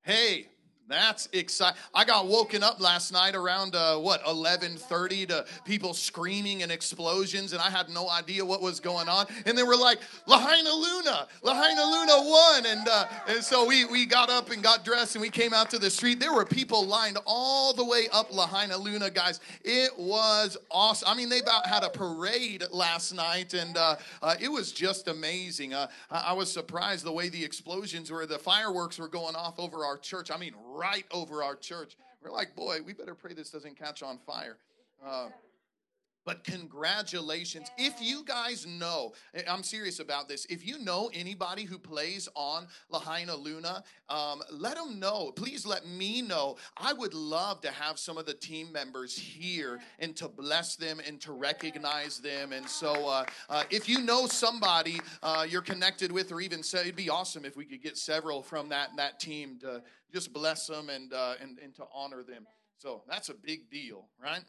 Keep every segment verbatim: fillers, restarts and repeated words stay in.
Hey, that's exciting. I got woken up last night around, uh, what, eleven thirty to people screaming and explosions, and I had no idea what was going on. And they were like, Lahaina Luna, Lahaina Luna won. And, uh, and so we, we got up and got dressed, and we came out to the street. There were people lined all the way up Lahaina Luna, guys. It was awesome. I mean, they about had a parade last night, and uh, uh, it was just amazing. Uh, I, I was surprised the way the explosions were, the fireworks were going off over our church. I mean, right over our church. We're like, boy, we better pray this doesn't catch on fire. Uh, but congratulations. If you guys know, I'm serious about this, if you know anybody who plays on Lahaina Luna, um, let them know. Please let me know. I would love to have some of the team members here and to bless them and to recognize them. And so uh, uh, if you know somebody uh, you're connected with, or even say, it'd be awesome if we could get several from that, that team to just bless them and, uh, and, and to honor them. So that's a big deal, right?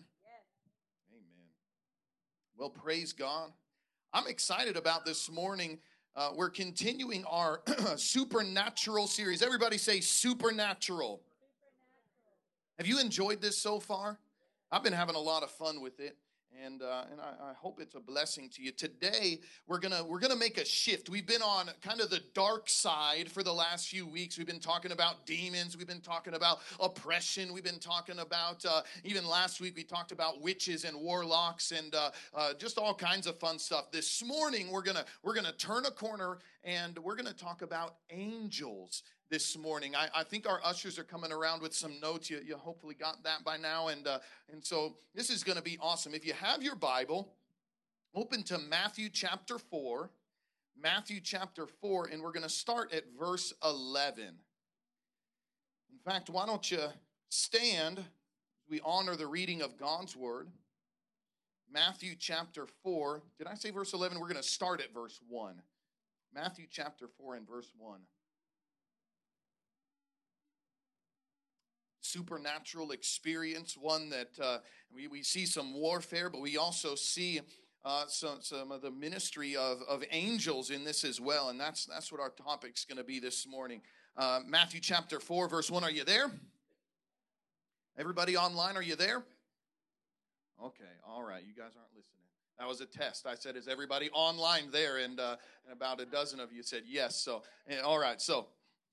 Well, praise God. I'm excited about this morning. Uh, we're continuing our supernatural series. Everybody say supernatural. supernatural. Have you enjoyed this so far? I've been having a lot of fun with it. And uh, and I, I hope it's a blessing to you. Today, we're gonna we're gonna make a shift. We've been on kind of the dark side for the last few weeks. We've been talking about demons. We've been talking about oppression. We've been talking about uh, even last week we talked about witches and warlocks and uh, uh, just all kinds of fun stuff. This morning we're gonna we're gonna turn a corner and we're gonna talk about angels. This morning, I, I think our ushers are coming around with some notes. You, you hopefully got that by now, and uh, and so this is going to be awesome. If you have your Bible, open to Matthew chapter four, Matthew chapter four, and we're going to start at verse eleven. In fact, why don't you stand? We honor the reading of God's word. Matthew chapter four. Did I say verse eleven? We're going to start at verse one. Matthew chapter four and verse one. Supernatural experience, one that uh, we, we see some warfare, but we also see uh, some, some of the ministry of, of angels in this as well, and that's that's what our topic's going to be this morning. Uh, Matthew chapter four, verse one. Are you there? Everybody online, are you there? Okay, all right. You guys aren't listening. That was a test. I said, is everybody online there? And, uh, and about a dozen of you said yes. So, all right, so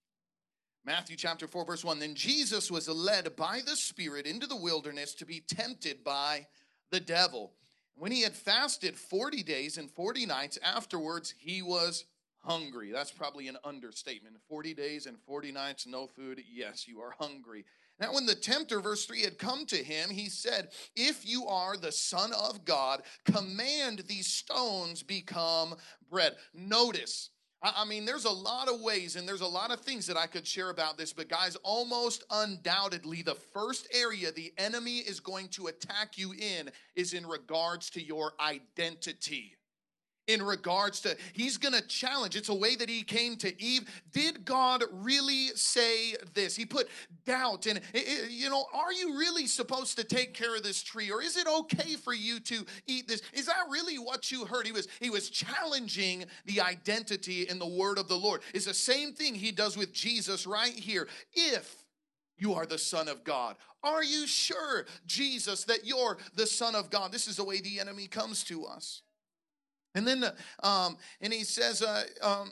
Matthew chapter four, verse one. Then Jesus was led by the Spirit into the wilderness to be tempted by the devil. When he had fasted forty days and forty nights, afterwards he was hungry. That's probably an understatement. forty days and forty nights, no food. Yes, you are hungry. Now when the tempter, verse three, had come to him, he said, if you are the Son of God, command these stones become bread. Notice, I mean, there's a lot of ways and there's a lot of things that I could share about this, but guys, almost undoubtedly, the first area the enemy is going to attack you in is in regards to your identity. In regards to, he's going to challenge. It's a way that he came to Eve. Did God really say this? He put doubt in, you know, are you really supposed to take care of this tree? Or is it okay for you to eat this? Is that really what you heard? He was, he was challenging the identity in the word of the Lord. It's the same thing he does with Jesus right here. If you are the Son of God, are you sure, Jesus, that you're the Son of God? This is the way the enemy comes to us. And then, um, and he says, uh, um,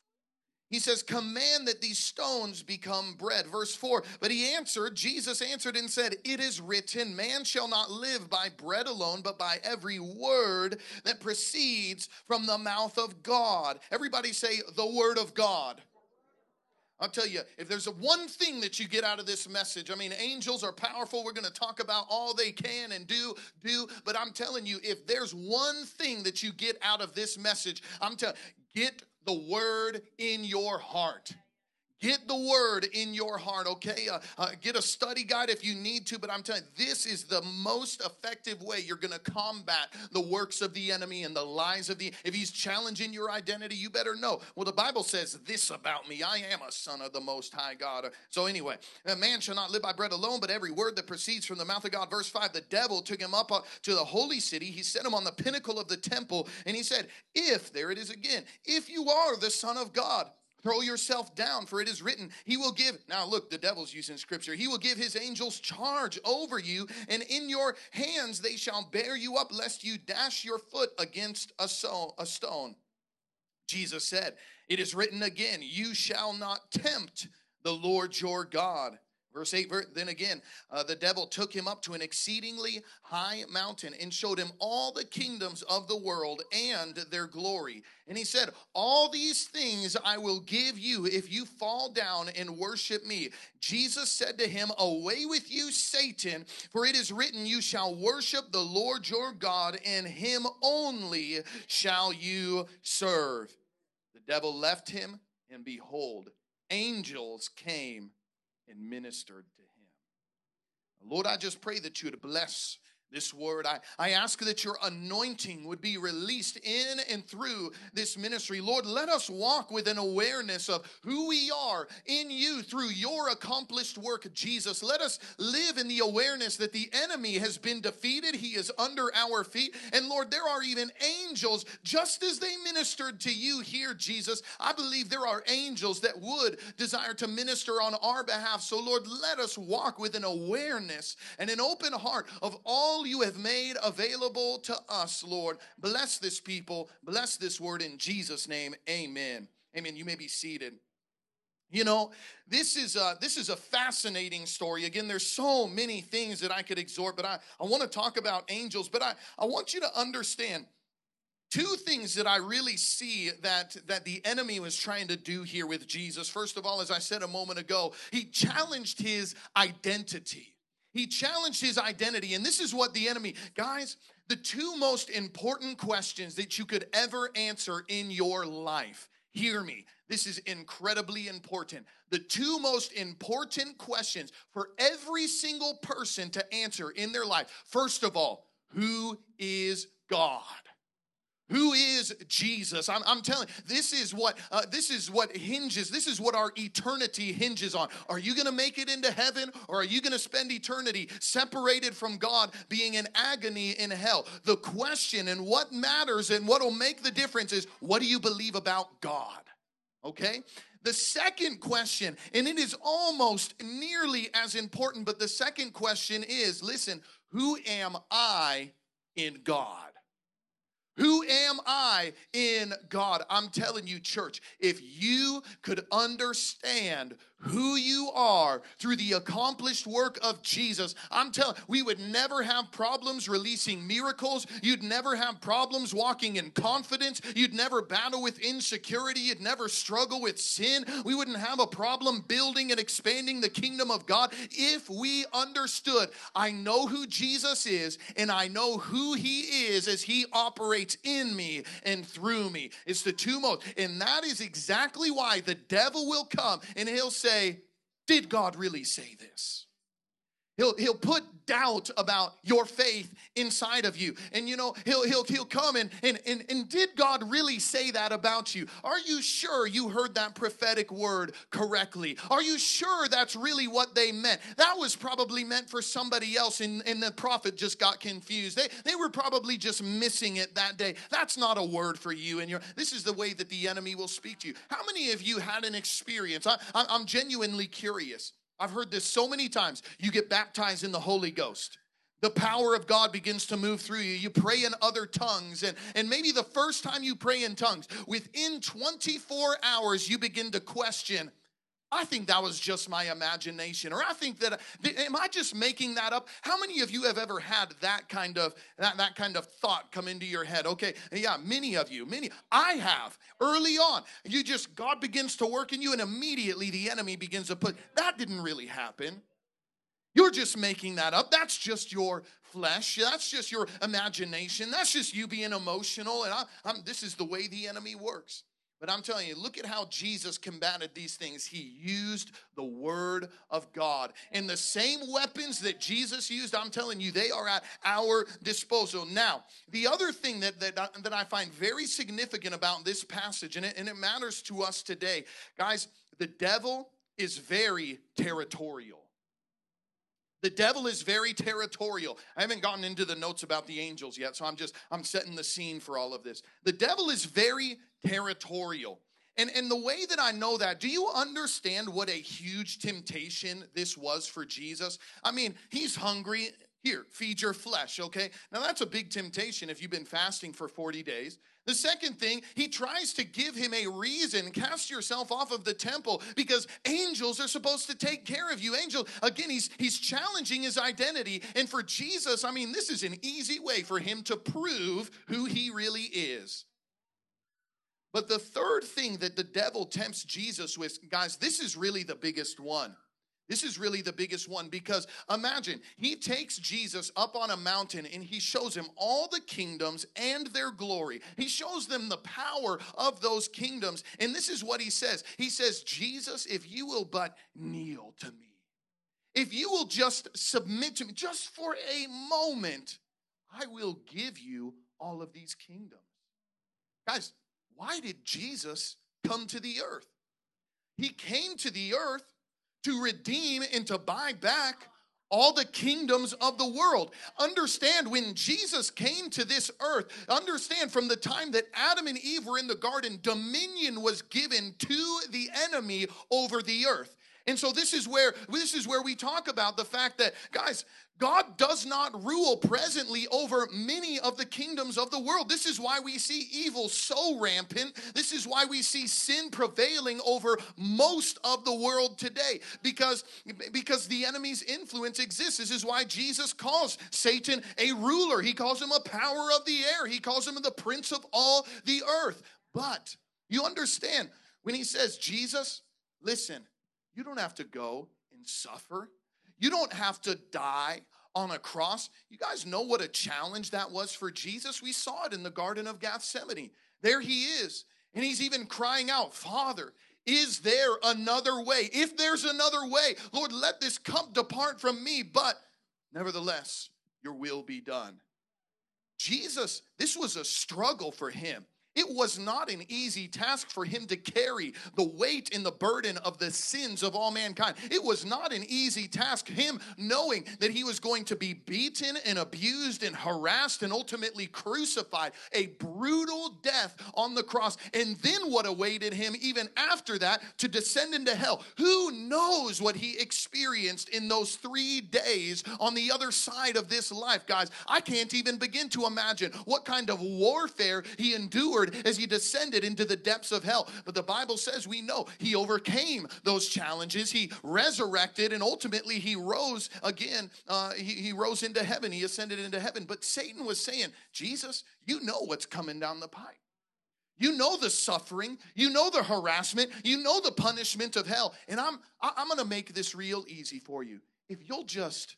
he says, command that these stones become bread. Verse four, but he answered, Jesus answered and said, it is written, man shall not live by bread alone, but by every word that proceeds from the mouth of God. Everybody say, the word of God. I'll tell you, if there's a one thing that you get out of this message, I mean, angels are powerful. We're going to talk about all they can and do, do. But I'm telling you, if there's one thing that you get out of this message, I'm telling you, get the word in your heart. Get the word in your heart, okay? Uh, uh, get a study guide if you need to, but I'm telling you, this is the most effective way you're going to combat the works of the enemy and the lies of the, if he's challenging your identity, you better know. Well, the Bible says this about me, I am a son of the Most High God. So anyway, a man shall not live by bread alone, but every word that proceeds from the mouth of God. Verse five, the devil took him up uh, to the holy city. He set him on the pinnacle of the temple, and he said, if, there it is again, if you are the Son of God, Throw yourself down, for it is written, he will give, now look, the devil's using scripture, he will give his angels charge over you, and in your hands they shall bear you up, lest you dash your foot against a, so, a stone. Jesus said, it is written again, you shall not tempt the Lord your God. Verse eight, then again, uh, the devil took him up to an exceedingly high mountain and showed him all the kingdoms of the world and their glory. And he said, all these things I will give you if you fall down and worship me. Jesus said to him, away with you, Satan, for it is written, you shall worship the Lord your God, and him only shall you serve. The devil left him, and behold, angels came and ministered to him. Lord, I just pray that you would bless this word. I, I ask that your anointing would be released in and through this ministry. Lord, let us walk with an awareness of who we are in you through your accomplished work, Jesus. Let us live in the awareness that the enemy has been defeated. He is under our feet. And Lord, there are even angels, just as they ministered to you here, Jesus. I believe there are angels that would desire to minister on our behalf. So Lord, let us walk with an awareness and an open heart of all you have made available to us, Lord. Bless this people. Bless this word in Jesus' name. Amen. Amen. You may be seated. You know, this is a, this is a fascinating story. Again, there's so many things that I could exhort, but I, I want to talk about angels. But I, I want you to understand two things that I really see that, that the enemy was trying to do here with Jesus. First of all, as I said a moment ago, he challenged his identity. He challenged his identity, and this is what the enemy, guys, the two most important questions that you could ever answer in your life, hear me, this is incredibly important. The two most important questions for every single person to answer in their life, first of all, who is God? Who is Jesus? I'm, I'm telling you, this is what uh, this is what hinges. This is what our eternity hinges on. Are you going to make it into heaven, or are you going to spend eternity separated from God, being in agony in hell? The question and what matters and what will make the difference is, what do you believe about God? Okay? The second question, and it is almost nearly as important, but the second question is, listen, who am I in God? Who am I in God? I'm telling you, church, if you could understand who you are through the accomplished work of Jesus, I'm telling you, we would never have problems releasing miracles. You'd never have problems walking in confidence. You'd never battle with insecurity. You'd never struggle with sin. We wouldn't have a problem building and expanding the kingdom of God if we understood, I know who Jesus is, and I know who he is as he operates in me and through me. It's the two most, and that is exactly why the devil will come and he'll say, did God really say this? He'll, he'll put doubt about your faith inside of you. And you know, he'll, he'll, he'll come and, and, and, and did God really say that about you? Are you sure you heard that prophetic word correctly? Are you sure that's really what they meant? That was probably meant for somebody else, and, and the prophet just got confused. They, they were probably just missing it that day. That's not a word for you. And you're, this is the way that the enemy will speak to you. How many of you had an experience? I, I, I'm genuinely curious. I've heard this so many times. You get baptized in the Holy Ghost. The power of God begins to move through you. You pray in other tongues. And, and maybe the first time you pray in tongues, within twenty-four hours, you begin to question, I think that was just my imagination. Or I think that, am I just making that up? How many of you have ever had that kind of that, that kind of thought come into your head? Okay, yeah, many of you, many. I have. Early on, you just, God begins to work in you, and immediately the enemy begins to put, that didn't really happen. You're just making that up. That's just your flesh. That's just your imagination. That's just you being emotional. And I, I'm, this is the way the enemy works. But I'm telling you, look at how Jesus combated these things. He used the word of God. And the same weapons that Jesus used, I'm telling you, they are at our disposal. Now, the other thing that, that, that I find very significant about this passage, and it, and it matters to us today, guys, the devil is very territorial. The devil is very territorial. I haven't gotten into the notes about the angels yet, so I'm just, I'm setting the scene for all of this. The devil is very territorial. And, and the way that I know that, do you understand what a huge temptation this was for Jesus? I mean, he's hungry. Here, feed your flesh, okay? Now, that's a big temptation if you've been fasting for forty days. The second thing, he tries to give him a reason. Cast yourself off of the temple because angels are supposed to take care of you. Angel, again, he's, he's challenging his identity. And for Jesus, I mean, this is an easy way for him to prove who he really is. But the third thing that the devil tempts Jesus with, guys, this is really the biggest one. This is really the biggest one because imagine, he takes Jesus up on a mountain and he shows him all the kingdoms and their glory. He shows them the power of those kingdoms. And this is what he says. He says, Jesus, if you will but kneel to me, if you will just submit to me just for a moment, I will give you all of these kingdoms. Guys, why did Jesus come to the earth? He came to the earth to redeem and to buy back all the kingdoms of the world. Understand, when Jesus came to this earth, understand from the time that Adam and Eve were in the garden, dominion was given to the enemy over the earth. And so this is where this is where we talk about the fact that, guys, God does not rule presently over many of the kingdoms of the world. This is why we see evil so rampant. This is why we see sin prevailing over most of the world today, because, because the enemy's influence exists. This is why Jesus calls Satan a ruler. He calls him a power of the air. He calls him the prince of all the earth. But you understand, when he says, Jesus, listen, you don't have to go and suffer. You don't have to die on a cross. You guys know what a challenge that was for Jesus? We saw it in the Garden of Gethsemane. There he is. And he's even crying out, Father, is there another way? If there's another way, Lord, let this cup depart from me. But nevertheless, your will be done. Jesus, this was a struggle for him. It was not an easy task for him to carry the weight and the burden of the sins of all mankind. It was not an easy task, him knowing that he was going to be beaten and abused and harassed and ultimately crucified, a brutal death on the cross. And then what awaited him even after that, to descend into hell. Who knows what he experienced in those three days on the other side of this life, guys? I can't even begin to imagine what kind of warfare he endured as he descended into the depths of hell. But the Bible says we know he overcame those challenges. He resurrected, and ultimately he rose again. Uh, he, he rose into heaven. He ascended into heaven. But Satan was saying, Jesus, you know what's coming down the pipe. You know the suffering. You know the harassment. You know the punishment of hell. And I'm, I'm going to make this real easy for you. If you'll just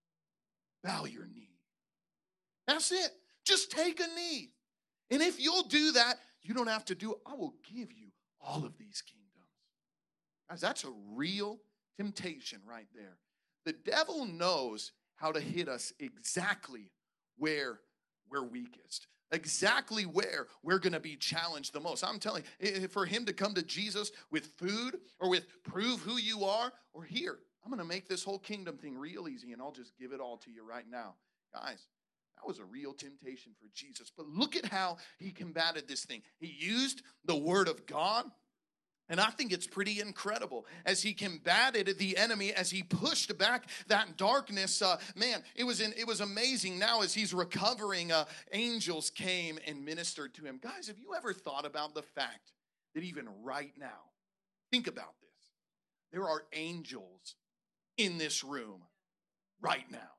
bow your knee. That's it. Just take a knee. And if you'll do that, you don't have to do it. I will give you all of these kingdoms. Guys, that's a real temptation right there. The devil knows how to hit us exactly where we're weakest, exactly where we're going to be challenged the most. I'm telling you, for him to come to Jesus with food or with prove who you are, or here, I'm going to make this whole kingdom thing real easy and I'll just give it all to you right now. Guys, that was a real temptation for Jesus. But look at how he combated this thing. He used the word of God. And I think it's pretty incredible as he combated the enemy, as he pushed back that darkness. Uh, man, it was in, it was amazing. Now as he's recovering, uh, angels came and ministered to him. Guys, have you ever thought about the fact that even right now, think about this, there are angels in this room right now?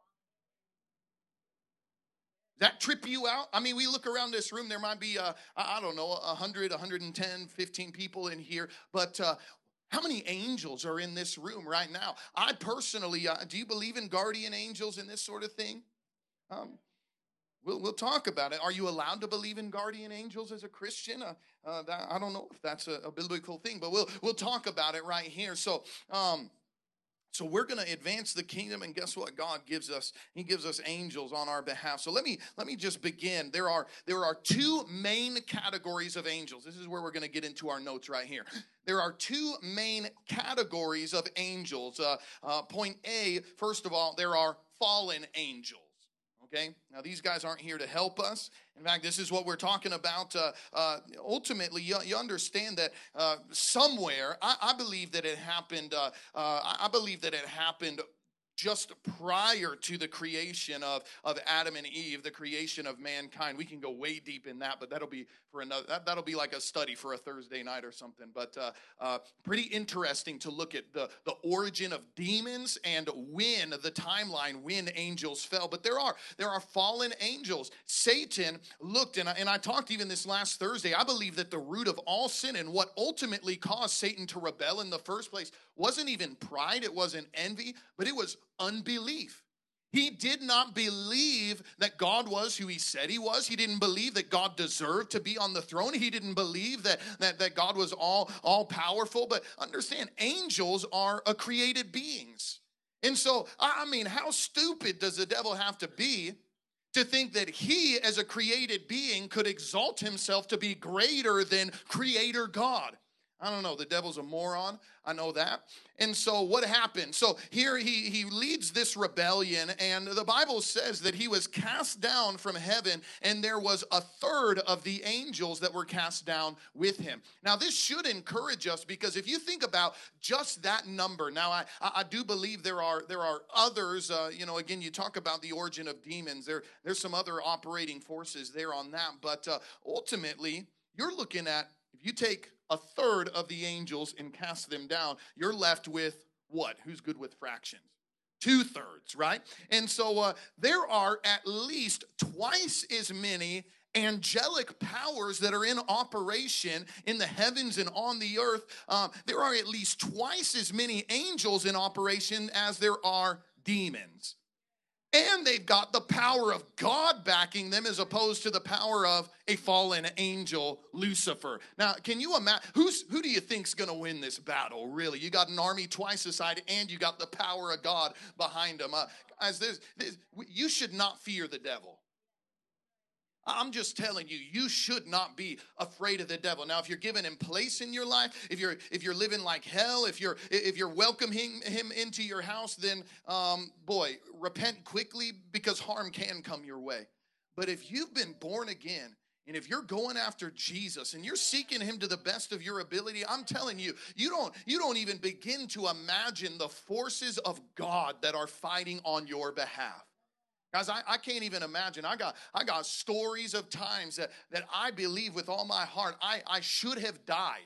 That trip you out? I mean, we look around this room, there might be, uh, I don't know, one hundred, one hundred ten, fifteen people in here. But uh, how many angels are in this room right now? I personally, uh, do you believe in guardian angels and this sort of thing? Um, we'll, we'll talk about it. Are you allowed to believe in guardian angels as a Christian? Uh, uh, that, I don't know if that's a, a biblical thing, but we'll, we'll talk about it right here. So, um, So we're going to advance the kingdom, and guess what? God gives us, he gives us angels on our behalf. So let me let me just begin. There are there are two main categories of angels. This is where we're going to get into our notes right here. There are two main categories of angels. Uh, uh, point A, first of all, there are fallen angels. Okay, now these guys aren't here to help us. In fact, this is what we're talking about. Uh, uh, ultimately, you, you understand that uh, somewhere, I, I believe that it happened. Uh, uh, I believe that it happened just prior to the creation of, of Adam and Eve, the creation of mankind. We can go way deep in that, but that'll be for another. That, that'll be like a study for a Thursday night or something. But uh, uh, pretty interesting to look at the, the origin of demons and when the timeline when angels fell. But there are there are fallen angels. Satan looked, and I, and I talked even this last Thursday. I believe that the root of all sin and what ultimately caused Satan to rebel in the first place wasn't even pride, it wasn't envy, but it was unbelief. He did not believe that God was who he said he was. He didn't believe that God deserved to be on the throne. He didn't believe that, that, that God was all, all powerful. But understand, angels are a created beings. And so, I mean, how stupid does the devil have to be to think that he, as a created being, could exalt himself to be greater than Creator God? I don't know. The devil's a moron. I know that. And so what happened? So here he, he leads this rebellion, and the Bible says that he was cast down from heaven, and there was a third of the angels that were cast down with him. Now, this should encourage us, because if you think about just that number, now I, I do believe there are there are others, uh, you know, again, you talk about the origin of demons. There, there's some other operating forces there on that, but uh, ultimately, you're looking at, if you take a third of the angels and cast them down, you're left with what? Who's good with fractions? Two thirds, right? And so uh, there are at least twice as many angelic powers that are in operation in the heavens and on the earth. Um, there are at least twice as many angels in operation as there are demons. And they've got the power of God backing them as opposed to the power of a fallen angel, Lucifer. Now, can you imagine, who's, who do you think's going to win this battle, really? You got an army twice the size, and you got the power of God behind them. Uh, guys, there's, there's, you should not fear the devil. I'm just telling you, you should not be afraid of the devil. Now, if you're giving him place in your life, if you're if you're living like hell, if you're if you're welcoming him into your house, then um, boy, repent quickly, because harm can come your way. But if you've been born again, and if you're going after Jesus and you're seeking him to the best of your ability, I'm telling you, you don't you don't even begin to imagine the forces of God that are fighting on your behalf. Guys, I, I can't even imagine. I got I got stories of times that, that I believe with all my heart I, I should have died.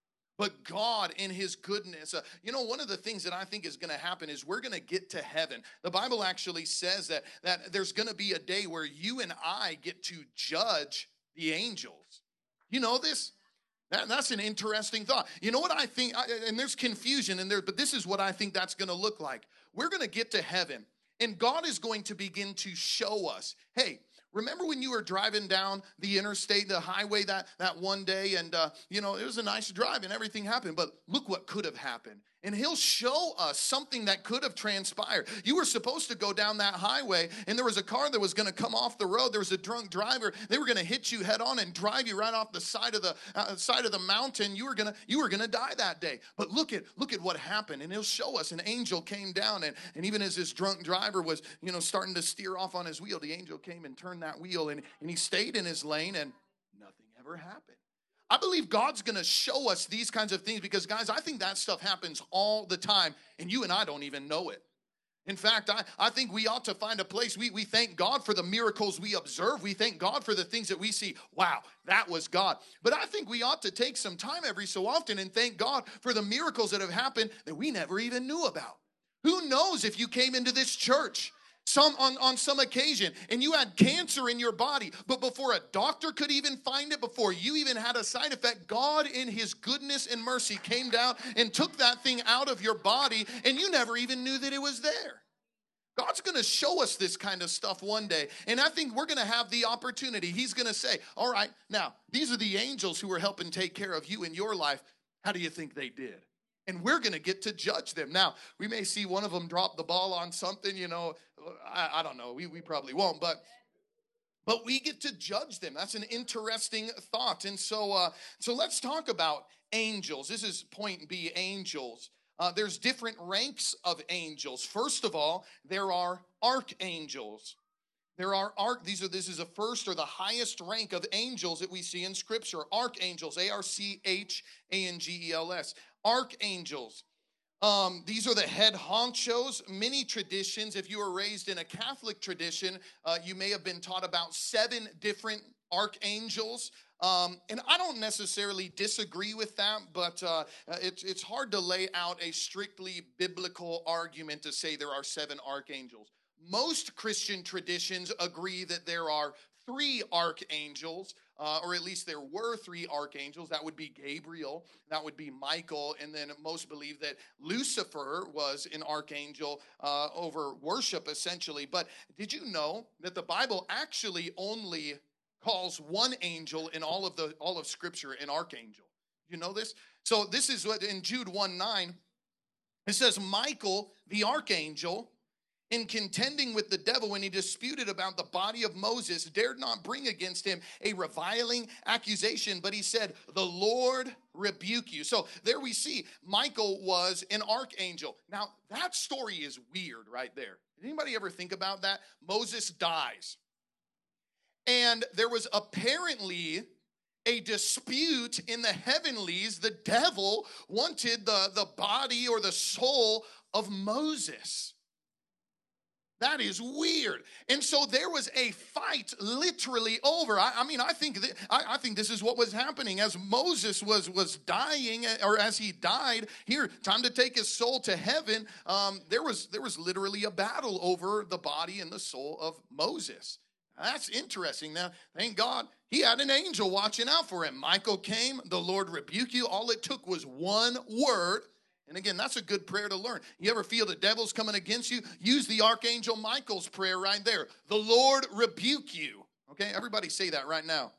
But God, in his goodness, uh, you know, one of the things that I think is going to happen is we're going to get to heaven. The Bible actually says that, that there's going to be a day where you and I get to judge the angels. You know this? That, that's an interesting thought. You know what I think? I, and there's confusion in there, but this is what I think that's going to look like. We're going to get to heaven. And God is going to begin to show us, hey, remember when you were driving down the interstate, the highway that, that one day, and, uh, you know, it was a nice drive and everything happened, but look what could have happened. And he'll show us something that could have transpired. You were supposed to go down that highway, and there was a car that was going to come off the road. There was a drunk driver. They were going to hit you head on and drive you right off the side of the uh, side of the mountain. You were going to you were going to die that day. But look at look at what happened, and he'll show us. An angel came down, and, and even as this drunk driver was, you know, starting to steer off on his wheel, the angel came and turned that wheel, and, and he stayed in his lane, and nothing ever happened. I believe God's going to show us these kinds of things because, guys, I think that stuff happens all the time, and you and I don't even know it. In fact, I, I think we ought to find a place. We, we thank God for the miracles we observe. We thank God for the things that we see. Wow, that was God. But I think we ought to take some time every so often and thank God for the miracles that have happened that we never even knew about. Who knows if you came into this church Some on, on some occasion, and you had cancer in your body, but before a doctor could even find it, before you even had a side effect, God in his goodness and mercy came down and took that thing out of your body, and you never even knew that it was there. God's going to show us this kind of stuff one day, and I think we're going to have the opportunity. He's going to say, all right, now, these are the angels who are helping take care of you in your life. How do you think they did? And we're going to get to judge them. Now, we may see one of them drop the ball on something, you know, I, I don't know. We, we probably won't, but but we get to judge them. That's an interesting thought. And so uh, so let's talk about angels. This is point B, angels. Uh, there's different ranks of angels. First of all, there are archangels. There are arch, these are this is the first or the highest rank of angels that we see in Scripture. Archangels, A R C H A N G E L S. Archangels. Um, these are the head honchos. Many traditions, if you were raised in a Catholic tradition, uh, you may have been taught about seven different archangels. Um, and I don't necessarily disagree with that, but uh, it's, it's hard to lay out a strictly biblical argument to say there are seven archangels. Most Christian traditions agree that there are three archangels, uh, or at least there were three archangels. That would be Gabriel, that would be Michael, and then most believe that Lucifer was an archangel uh, over worship, essentially. But did you know that the Bible actually only calls one angel in all of the all of Scripture an archangel? You know this? So this is what in Jude one nine, it says, Michael, the archangel, in contending with the devil when he disputed about the body of Moses, dared not bring against him a reviling accusation, but he said, the Lord rebuke you. So there we see Michael was an archangel. Now, that story is weird right there. Did anybody ever think about that? Moses dies. And there was apparently a dispute in the heavenlies. The devil wanted the, the body or the soul of Moses. That is weird. And so there was a fight literally over. I, I mean, I think that, I, I think this is what was happening as Moses was, was dying, or as he died. Here, time to take his soul to heaven. Um, there was there was literally a battle over the body and the soul of Moses. That's interesting. Now, thank God he had an angel watching out for him. Michael came, the Lord rebuke you. All it took was one word. And again, that's a good prayer to learn. You ever feel the devil's coming against you? Use the Archangel Michael's prayer right there. The Lord rebuke you. Okay, everybody say that right now.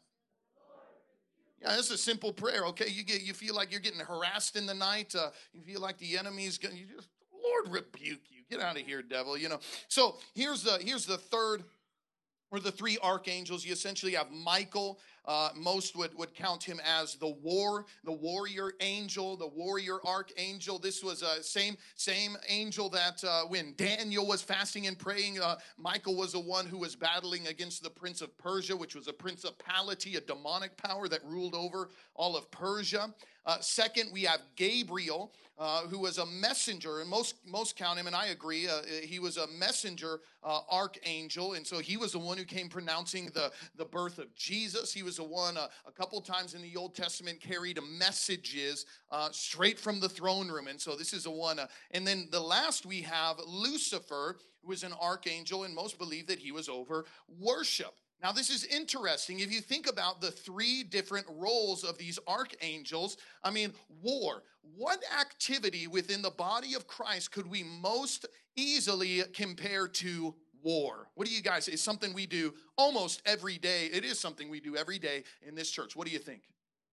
Yeah, it's a simple prayer. Okay, you get you feel like you're getting harassed in the night. Uh, you feel like the enemy's going. You just, Lord rebuke you. Get out of here, devil. You know. So here's the here's the third. Or the three archangels. You essentially have Michael. Uh, most would, would count him as the war, the warrior angel, the warrior archangel. This was a same same angel that uh, when Daniel was fasting and praying, uh, Michael was the one who was battling against the prince of Persia, which was a principality, a demonic power that ruled over all of Persia. Uh, second, we have Gabriel, uh, who was a messenger, and most most count him, and I agree, uh, he was a messenger uh, archangel, and so he was the one who came pronouncing the, the birth of Jesus. He was the one uh, a couple times in the Old Testament carried messages uh, straight from the throne room, and so this is the one. Uh, and then the last we have Lucifer, who was an archangel, and most believe that he was over worship. Now, this is interesting. If you think about the three different roles of these archangels, I mean, war. What activity within the body of Christ could we most easily compare to war? What do you guys say? It's something we do almost every day. It is something we do every day in this church. What do you think?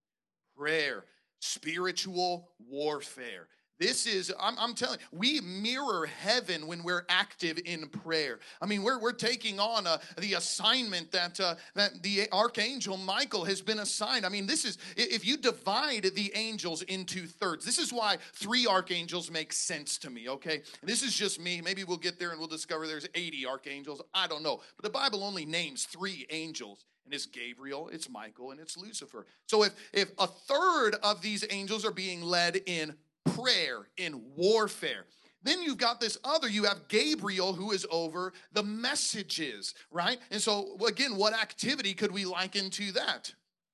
Prayer, spiritual warfare. This is, I'm, I'm telling you, we mirror heaven when we're active in prayer. I mean, we're we're taking on uh, the assignment that uh, that the Archangel Michael has been assigned. I mean, this is, if you divide the angels into thirds, this is why three archangels make sense to me, okay? This is just me. Maybe we'll get there and we'll discover there's eighty archangels. I don't know. But the Bible only names three angels. And it's Gabriel, it's Michael, and it's Lucifer. So if, if a third of these angels are being led in prayer, in warfare, then you've got this other, you have Gabriel who is over the messages, right? And so again, what activity could we liken to that?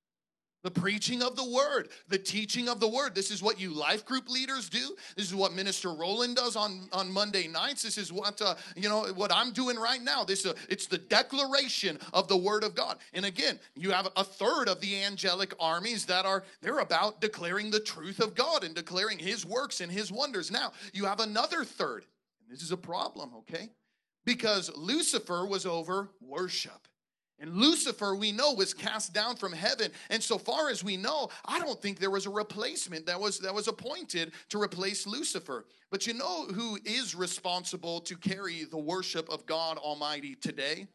The preaching of the word, the teaching of the word. This is what you life group leaders do. This is what Minister Roland does on, on Monday nights. This is what, uh, you know, what I'm doing right now. This uh, It's the declaration of the word of God. And again, you have a third of the angelic armies that are, they're about declaring the truth of God and declaring his works and his wonders. Now, you have another third. And this is a problem, okay? Because Lucifer was over worship. And Lucifer, we know, was cast down from heaven. And so far as we know, I don't think there was a replacement that was, that was appointed to replace Lucifer. But you know who is responsible to carry the worship of God Almighty today?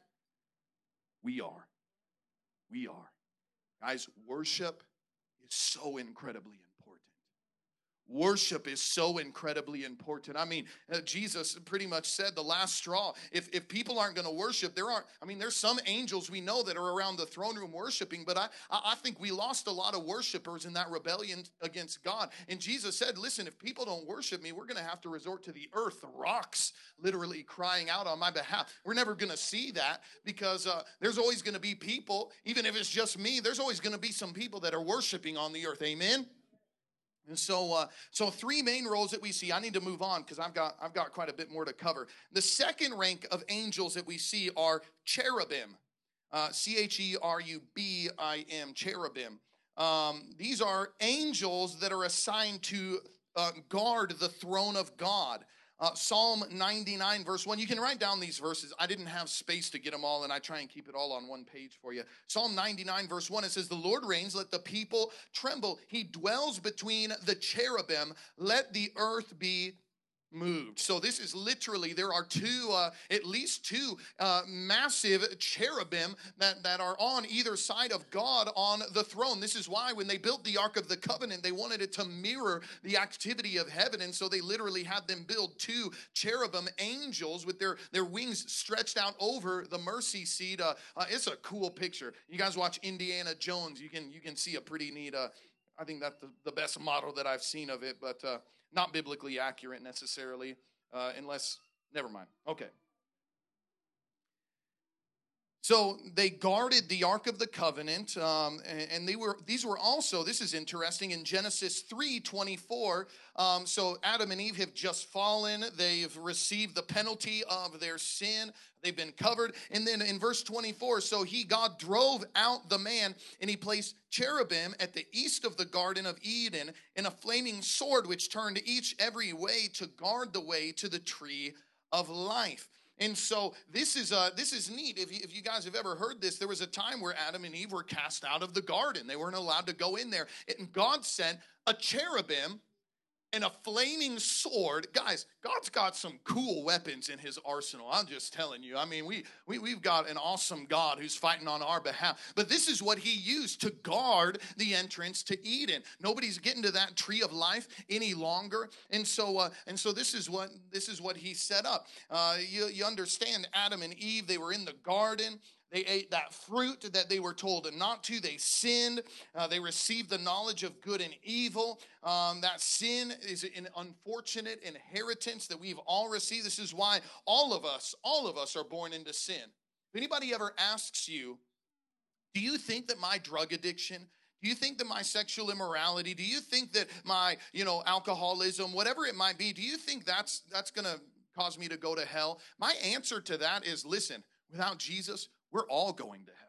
We are. We are. Guys, worship is so incredibly important. Worship is so incredibly important. I mean, uh, Jesus pretty much said the last straw. If if people aren't going to worship, there aren't, I mean, there's some angels we know that are around the throne room worshiping, but I, I think we lost a lot of worshipers in that rebellion against God. And Jesus said, listen, if people don't worship me, we're going to have to resort to the earth, the rocks, literally crying out on my behalf. We're never going to see that because uh, there's always going to be people, even if it's just me, there's always going to be some people that are worshiping on the earth. Amen? And so, uh, so three main roles that we see. I need to move on because I've got I've got quite a bit more to cover. The second rank of angels that we see are cherubim, uh, C H E R U B I M, cherubim. Um, these are angels that are assigned to uh, guard the throne of God. Uh, Psalm ninety-nine, verse one. You can write down these verses. I didn't have space to get them all, and I try and keep it all on one page for you. Psalm ninety-nine, verse one, it says, the Lord reigns, let the people tremble. He dwells between the cherubim. Let the earth be moved. So this is literally, there are two, uh, at least two uh, massive cherubim that, that are on either side of God on the throne. This is why when they built the Ark of the Covenant, they wanted it to mirror the activity of heaven. And so they literally had them build two cherubim angels with their, their wings stretched out over the mercy seat. Uh, uh, it's a cool picture. You guys watch Indiana Jones, you can, you can see a pretty neat, uh, I think that's the, the best model that I've seen of it, but uh, not biblically accurate necessarily, uh, unless, never mind. Okay. So they guarded the Ark of the Covenant, um, and they were. These were also, this is interesting, in Genesis three twenty-four. Um, so Adam and Eve have just fallen. They've received the penalty of their sin. They've been covered. And then in verse twenty-four, so he, God, drove out the man, and he placed cherubim at the east of the Garden of Eden, and a flaming sword which turned each every way to guard the way to the tree of life. And so this is uh, this is neat. If you, if you guys have ever heard this, there was a time where Adam and Eve were cast out of the garden. They weren't allowed to go in there. And God sent a cherubim and a flaming sword. Guys, God's got some cool weapons in his arsenal. I'm just telling you. I mean, we, we, we've got an awesome God who's fighting on our behalf. But this is what he used to guard the entrance to Eden. Nobody's getting to that tree of life any longer. And so uh, and so this is what this is what he set up. Uh, you, you understand, Adam and Eve, they were in the garden. They ate that fruit that they were told not to. They sinned. Uh, they received the knowledge of good and evil. Um, that sin is an unfortunate inheritance that we've all received. This is why all of us, all of us are born into sin. If anybody ever asks you, do you think that my drug addiction, do you think that my sexual immorality, do you think that my, you know, alcoholism, whatever it might be, do you think that's that's going to cause me to go to hell? My answer to that is, listen, without Jesus, we're all going to hell.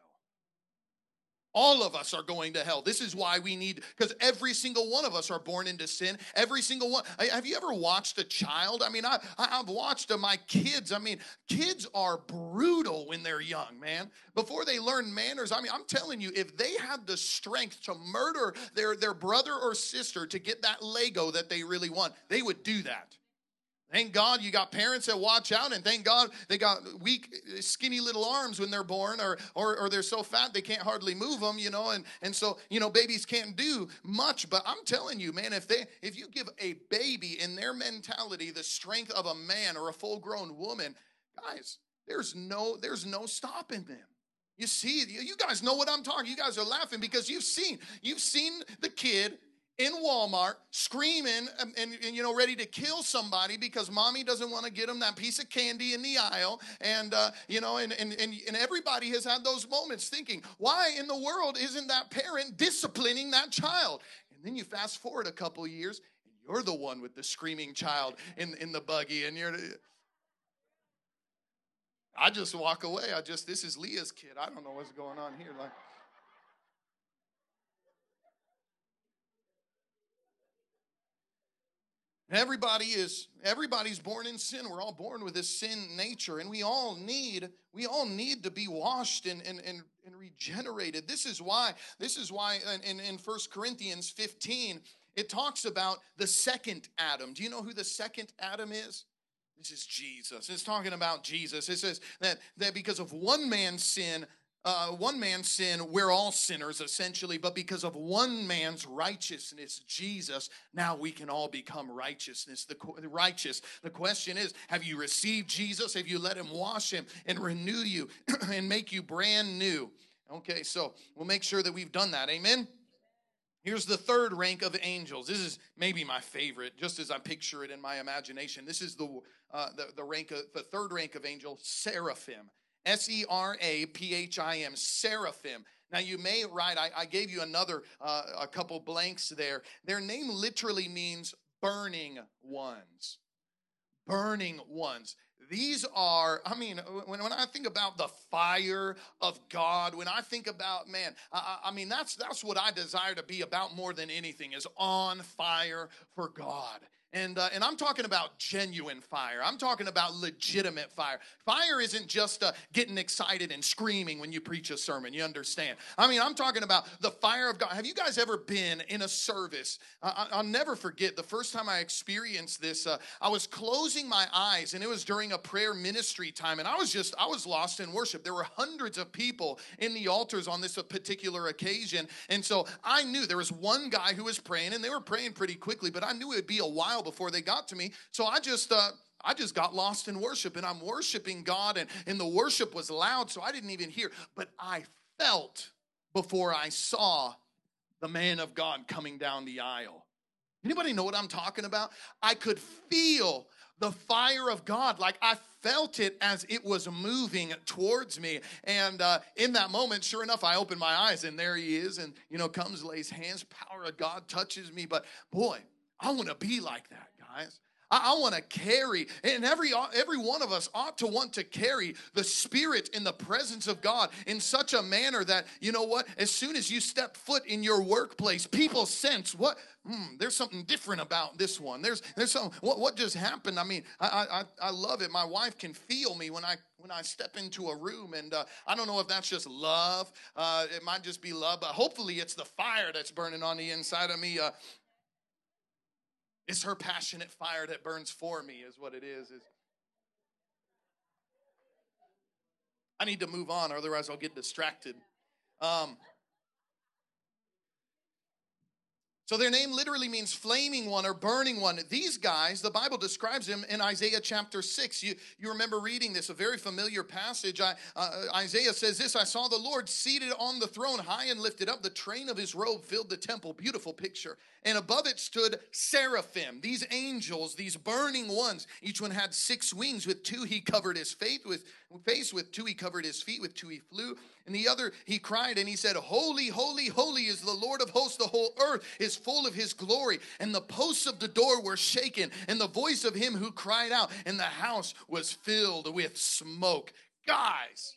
All of us are going to hell. This is why we need, because every single one of us are born into sin. Every single one. Have you ever watched a child? I mean, I, I've watched my kids. I mean, kids are brutal when they're young, man. Before they learn manners, I mean, I'm telling you, if they had the strength to murder their, their brother or sister to get that Lego that they really want, they would do that. Thank God you got parents that watch out, and thank God they got weak, skinny little arms when they're born, or or, or they're so fat they can't hardly move them, you know, and, and so, you know, babies can't do much. But I'm telling you, man, if they if you give a baby in their mentality the strength of a man or a full-grown woman, guys, there's no there's no stopping them. You see, you guys know what I'm talking. You guys are laughing because you've seen you've seen the kid in Walmart screaming and, and, and, you know, ready to kill somebody because mommy doesn't want to get them that piece of candy in the aisle. And, uh, you know, and, and, and, and everybody has had those moments thinking, why in the world isn't that parent disciplining that child? And then you fast forward a couple years and you're the one with the screaming child in, in the buggy. And you're, I just walk away. I just, this is Leah's kid. I don't know what's going on here. Like, Everybody is, everybody's born in sin. We're all born with this sin nature, and we all need, we all need to be washed and, and, and, and regenerated. This is why, this is why in, in First Corinthians fifteen, it talks about the second Adam. Do you know who the second Adam is? This is Jesus. It's talking about Jesus. It says that, that because of one man's sin, uh, one man's sin, we're all sinners essentially, but because of one man's righteousness, Jesus, now we can all become righteousness. The righteous. The question is, have you received Jesus? Have you let him wash him and renew you and make you brand new? Okay, so we'll make sure that we've done that. Amen. Here's the third rank of angels. This is maybe my favorite, just as I picture it in my imagination. This is the uh, the, the rank of, the third rank of angel, seraphim. S E R A P H I M, seraphim. Now you may write, I, I gave you another, uh, a couple blanks there. Their name literally means burning ones. Burning ones. These are, I mean, when, when I think about the fire of God, when I think about, man, I, I mean, that's that's what I desire to be about more than anything, is on fire for God. And uh, and I'm talking about genuine fire. I'm talking about legitimate fire. Fire isn't just uh, getting excited and screaming when you preach a sermon. You understand? I mean, I'm talking about the fire of God. Have you guys ever been in a service? Uh, I'll never forget the first time I experienced this. Uh, I was closing my eyes, and it was during a prayer ministry time, and I was just, I was lost in worship. There were hundreds of people in the altars on this particular occasion, and so I knew there was one guy who was praying, and they were praying pretty quickly, but I knew it would be a while before they got to me. So I just uh, I just got lost in worship, and I'm worshiping God, and, and the worship was loud, so I didn't even hear. But I felt before I saw the man of God coming down the aisle. Anybody know what I'm talking about? I could feel the fire of God. Like I felt it as it was moving towards me. And uh, in that moment, sure enough, I opened my eyes, and there he is, and, you know, comes, lays hands, power of God touches me. But boy, I want to be like that, guys. I, I want to carry, and every every one of us ought to want to carry the Spirit in the presence of God in such a manner that, you know what, as soon as you step foot in your workplace, people sense what, hmm, there's something different about this one. There's there's some, what, what just happened? I mean, I, I I love it. My wife can feel me when I when I step into a room, and uh, I don't know if that's just love. Uh, it might just be love, but hopefully it's the fire that's burning on the inside of me. Uh, It's her passionate fire that burns for me is what it is. is. I need to move on, or otherwise I'll get distracted. Um, so their name literally means flaming one or burning one. These guys, the Bible describes them in Isaiah chapter six. You, you remember reading this, a very familiar passage. I, uh, Isaiah says this, I saw the Lord seated on the throne, high and lifted up. The train of his robe filled the temple. Beautiful picture. And above it stood seraphim, these angels, these burning ones. Each one had six wings. With two he covered his face, with face, with two he covered his feet, with two he flew. And the other he cried, and he said, Holy, holy, holy is the Lord of hosts. The whole earth is full of his glory. And the posts of the door were shaken, and the voice of him who cried out, and the house was filled with smoke. Guys,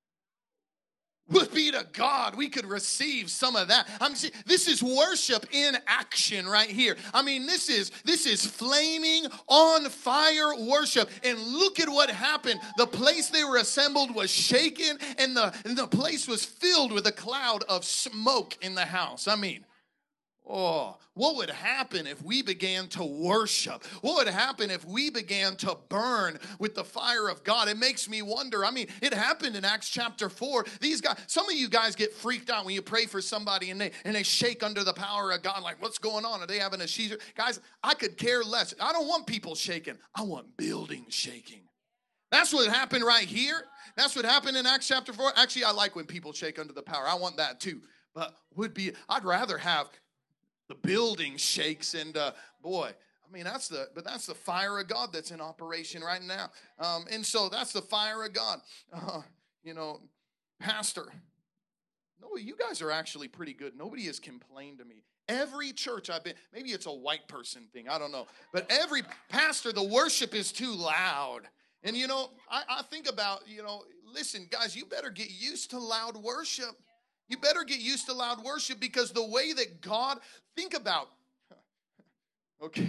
would be to God we could receive some of that. I'm see, this is worship in action right here. I mean, this is this is flaming on fire worship. And look at what happened. The place they were assembled was shaken, and the, and the place was filled with a cloud of smoke in the house. I mean, oh, what would happen if we began to worship? What would happen if we began to burn with the fire of God? It makes me wonder. I mean, it happened in Acts chapter four. These guys, some of you guys get freaked out when you pray for somebody and they and they shake under the power of God. Like, what's going on? Are they having a seizure? Guys, I could care less. I don't want people shaking. I want buildings shaking. That's what happened right here. That's what happened in Acts chapter four. Actually, I like when people shake under the power. I want that too. But would be, I'd rather have the building shakes, and uh, boy, I mean, that's the, but that's the fire of God that's in operation right now. Um, and so that's the fire of God. Uh, you know, Pastor, no, you guys are actually pretty good. Nobody has complained to me. Every church I've been, maybe it's a white person thing, I don't know. But every pastor, the worship is too loud. And, you know, I, I think about, you know, listen, guys, you better get used to loud worship. You better get used to loud worship, because the way that God, think about, okay.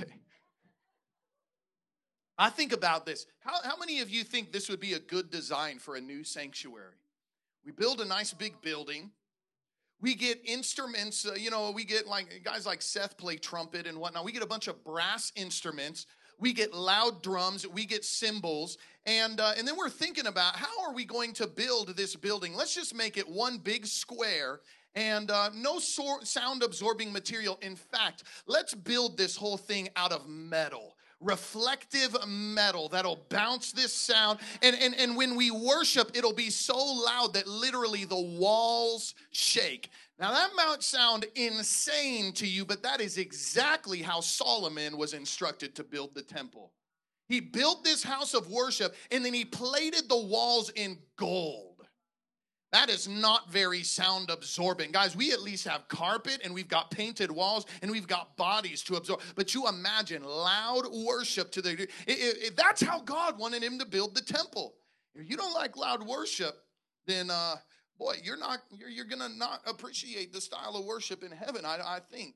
I think about this. How, how many of you think this would be a good design for a new sanctuary? We build a nice big building. We get instruments, uh, you know, we get like guys like Seth play trumpet and whatnot. We get a bunch of brass instruments. we get loud drums, we get cymbals, and uh, and then we're thinking about how are we going to build this building? Let's just make it one big square and uh, no so- sound-absorbing material. In fact, let's build this whole thing out of metal. Reflective metal that'll bounce this sound. And, and, and when we worship, it'll be so loud that literally the walls shake. Now, that might sound insane to you, but that is exactly how Solomon was instructed to build the temple. He built this house of worship, and then he plated the walls in gold. That is not very sound absorbent. Guys, we at least have carpet and we've got painted walls and we've got bodies to absorb. But you imagine loud worship to the, it, it, it, that's how God wanted him to build the temple. If you don't like loud worship, then uh, boy, you're not, you're, you're going to not appreciate the style of worship in heaven, I, I think.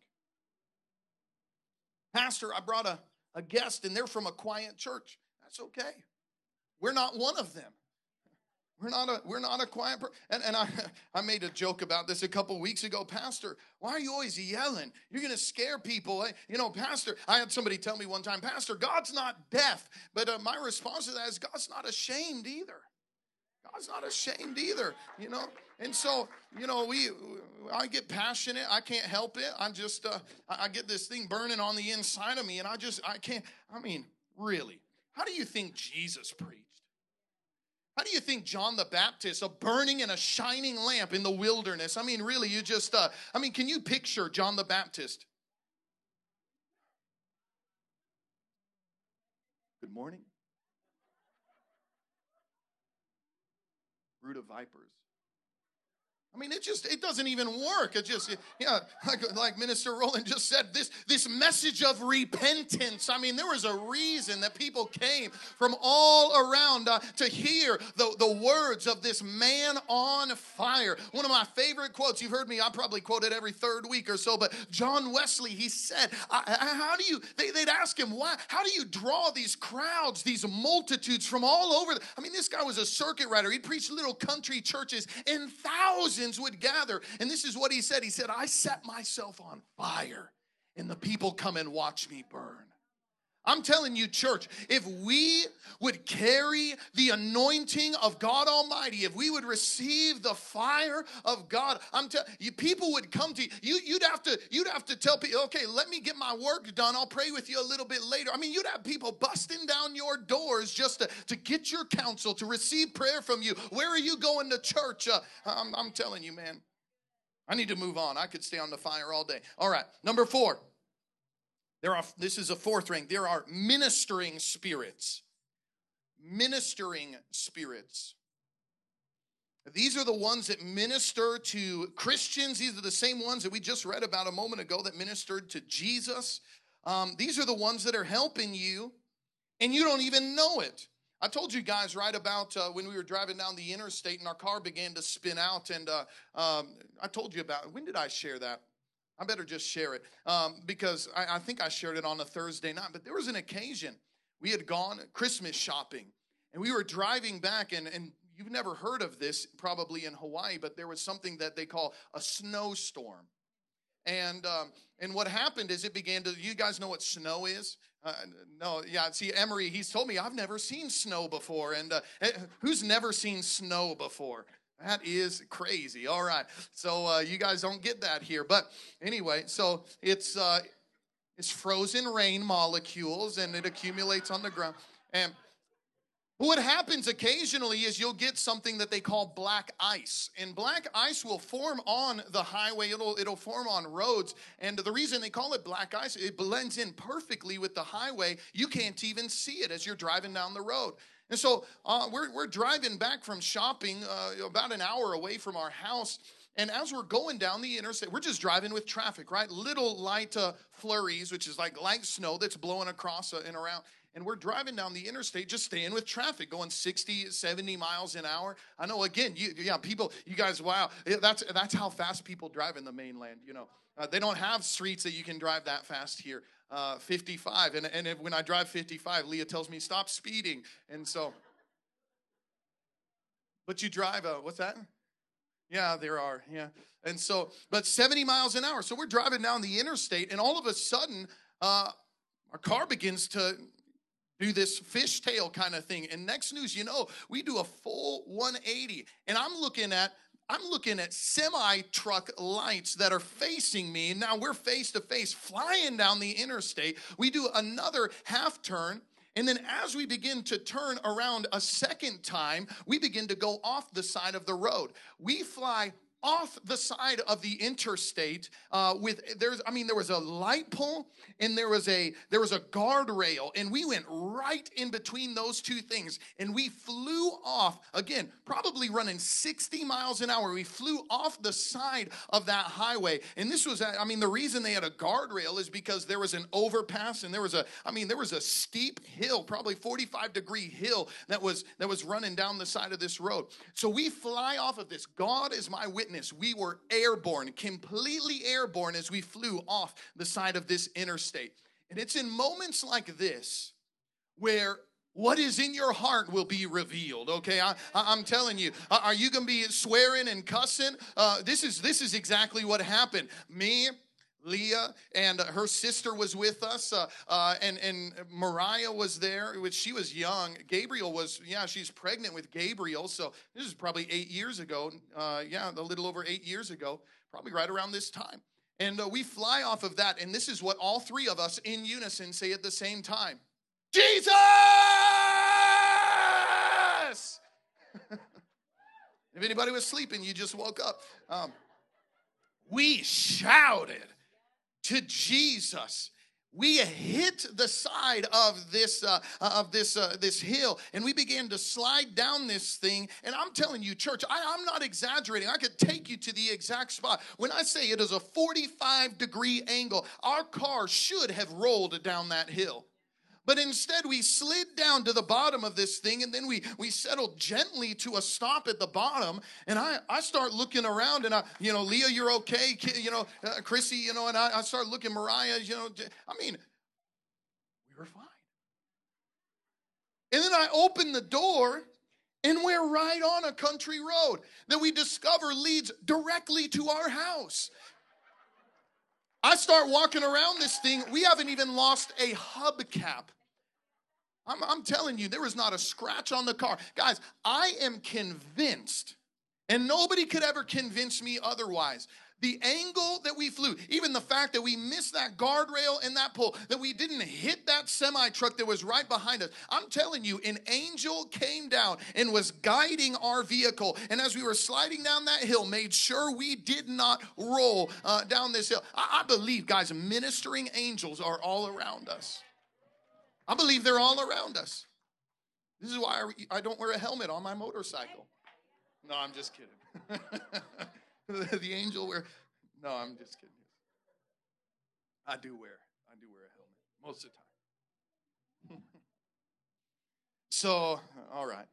Pastor, I brought a, a guest and they're from a quiet church. That's okay. We're not one of them. We're not a we're not a quiet person. And, and I, I made a joke about this a couple weeks ago. Pastor, why are you always yelling? You're going to scare people. You know, Pastor, I had somebody tell me one time, Pastor, God's not deaf. But uh, my response to that is God's not ashamed either. God's not ashamed either, you know. And so, you know, we I get passionate. I can't help it. I just, uh, I get this thing burning on the inside of me. And I just, I can't, I mean, really, how do you think Jesus preached? How do you think John the Baptist, a burning and a shining lamp in the wilderness? I mean, really, you just, uh, I mean, can you picture John the Baptist? Good morning. Brood of vipers. I mean, it just, it doesn't even work. It just, yeah, like, like Minister Roland just said, this, this message of repentance. I mean, there was a reason that people came from all around uh, to hear the, the words of this man on fire. One of my favorite quotes, you've heard me, I probably quote it every third week or so, but John Wesley, he said, I, I, how do you, they, they'd ask him, why, how do you draw these crowds, these multitudes from all over? The, I mean, this guy was a circuit rider. He preached little country churches and thousands would gather. And this is what he said. He said, I set myself on fire and the people come and watch me burn. I'm telling you, church, if we would carry the anointing of God Almighty, if we would receive the fire of God, I'm telling you, people would come to you. you. You'd have to, you'd have to tell people, okay, let me get my work done. I'll pray with you a little bit later. I mean, you'd have people busting down your doors just to, to get your counsel, to receive prayer from you. Where are you going to church? Uh, I'm, I'm telling you, man, I need to move on. I could stay on the fire all day. All right, number four. There are, this is a fourth ring. There are ministering spirits. Ministering spirits. These are the ones that minister to Christians. These are the same ones that we just read about a moment ago that ministered to Jesus. Um, these are the ones that are helping you, and you don't even know it. I told you guys right about uh, when we were driving down the interstate and our car began to spin out, and uh, um, I told you about, when did I share that? I better just share it um, because I, I think I shared it on a Thursday night. But there was an occasion. We had gone Christmas shopping, and we were driving back, and, and you've never heard of this probably in Hawaii, but there was something that they call a snowstorm. And um, and what happened is it began to, you guys know what snow is? Uh, no, yeah, see, Emery, he's told me, I've never seen snow before. And uh, who's never seen snow before? That is crazy. All right. So uh, you guys don't get that here. But anyway, so it's uh, it's frozen rain molecules, and it accumulates on the ground. And what happens occasionally is you'll get something that they call black ice. And black ice will form on the highway. It'll, it'll form on roads. And the reason they call it black ice, it blends in perfectly with the highway. You can't even see it as you're driving down the road. And so uh, we're, we're driving back from shopping uh, about an hour away from our house. And as we're going down the interstate, we're just driving with traffic, right? Little light uh, flurries, which is like light snow that's blowing across uh, and around. And we're driving down the interstate, just staying with traffic, going sixty, seventy miles an hour. I know, again, you, yeah, people, you guys, wow, that's that's how fast people drive in the mainland, you know. Uh, they don't have streets that you can drive that fast here. Uh, fifty-five, and, and if, when I drive fifty-five, Leah tells me, stop speeding. And so, but you drive, a, what's that? Yeah, there are, yeah. And so, but seventy miles an hour. So we're driving down the interstate, and all of a sudden, uh, our car begins to do this fishtail kind of thing. And next news, you know, we do a full one eighty. And I'm looking at I'm looking at semi-truck lights that are facing me. Now we're face to face flying down the interstate. We do another half turn. And then as we begin to turn around a second time, we begin to go off the side of the road. We fly off the side of the interstate uh, with there's I mean there was a light pole and there was a there was a guardrail, and we went right in between those two things, and we flew off again, probably running sixty miles an hour. We flew off the side of that highway. And this was I mean the reason they had a guardrail is because there was an overpass, and there was a I mean there was a steep hill, probably forty-five degree hill that was that was running down the side of this road. So we fly off of this. God is my witness. We were airborne, completely airborne as we flew off the side of this interstate. And it's in moments like this where what is in your heart will be revealed, okay? I, I, I'm telling you. Are you going to be swearing and cussing? Uh, this is this is exactly what happened. Me, Leah, and her sister was with us, uh, uh, and, and Mariah was there, which she was young. Gabriel was, yeah, she's pregnant with Gabriel, so this is probably eight years ago. Uh, yeah, a little over eight years ago, probably right around this time. And uh, we fly off of that, and this is what all three of us in unison say at the same time. Jesus! If anybody was sleeping, you just woke up. Um, we shouted to Jesus. We hit the side of this uh, of this uh, this hill, and we began to slide down this thing. And I'm telling you, church, I, I'm not exaggerating. I could take you to the exact spot. When I say it is a forty-five degree angle, our car should have rolled down that hill. But instead, we slid down to the bottom of this thing, and then we, we settled gently to a stop at the bottom. And I, I start looking around, and I, you know, Leah, you're okay. You know, uh, Chrissy, you know, and I, I start looking, Mariah, you know, I mean, we were fine. And then I open the door, and we're right on a country road that we discover leads directly to our house. I start walking around this thing. We haven't even lost a hubcap. I'm, I'm telling you, there was not a scratch on the car. Guys, I am convinced, and nobody could ever convince me otherwise. The angle that we flew, even the fact that we missed that guardrail and that pole, that we didn't hit that semi-truck that was right behind us. I'm telling you, an angel came down and was guiding our vehicle. And as we were sliding down that hill, made sure we did not roll uh, down this hill. I, I believe, guys, ministering angels are all around us. I believe they're all around us. This is why I, I don't wear a helmet on my motorcycle. No, I'm just kidding. The angel wear, no, I'm just kidding. I do wear, I do wear a helmet most of the time. So, all right.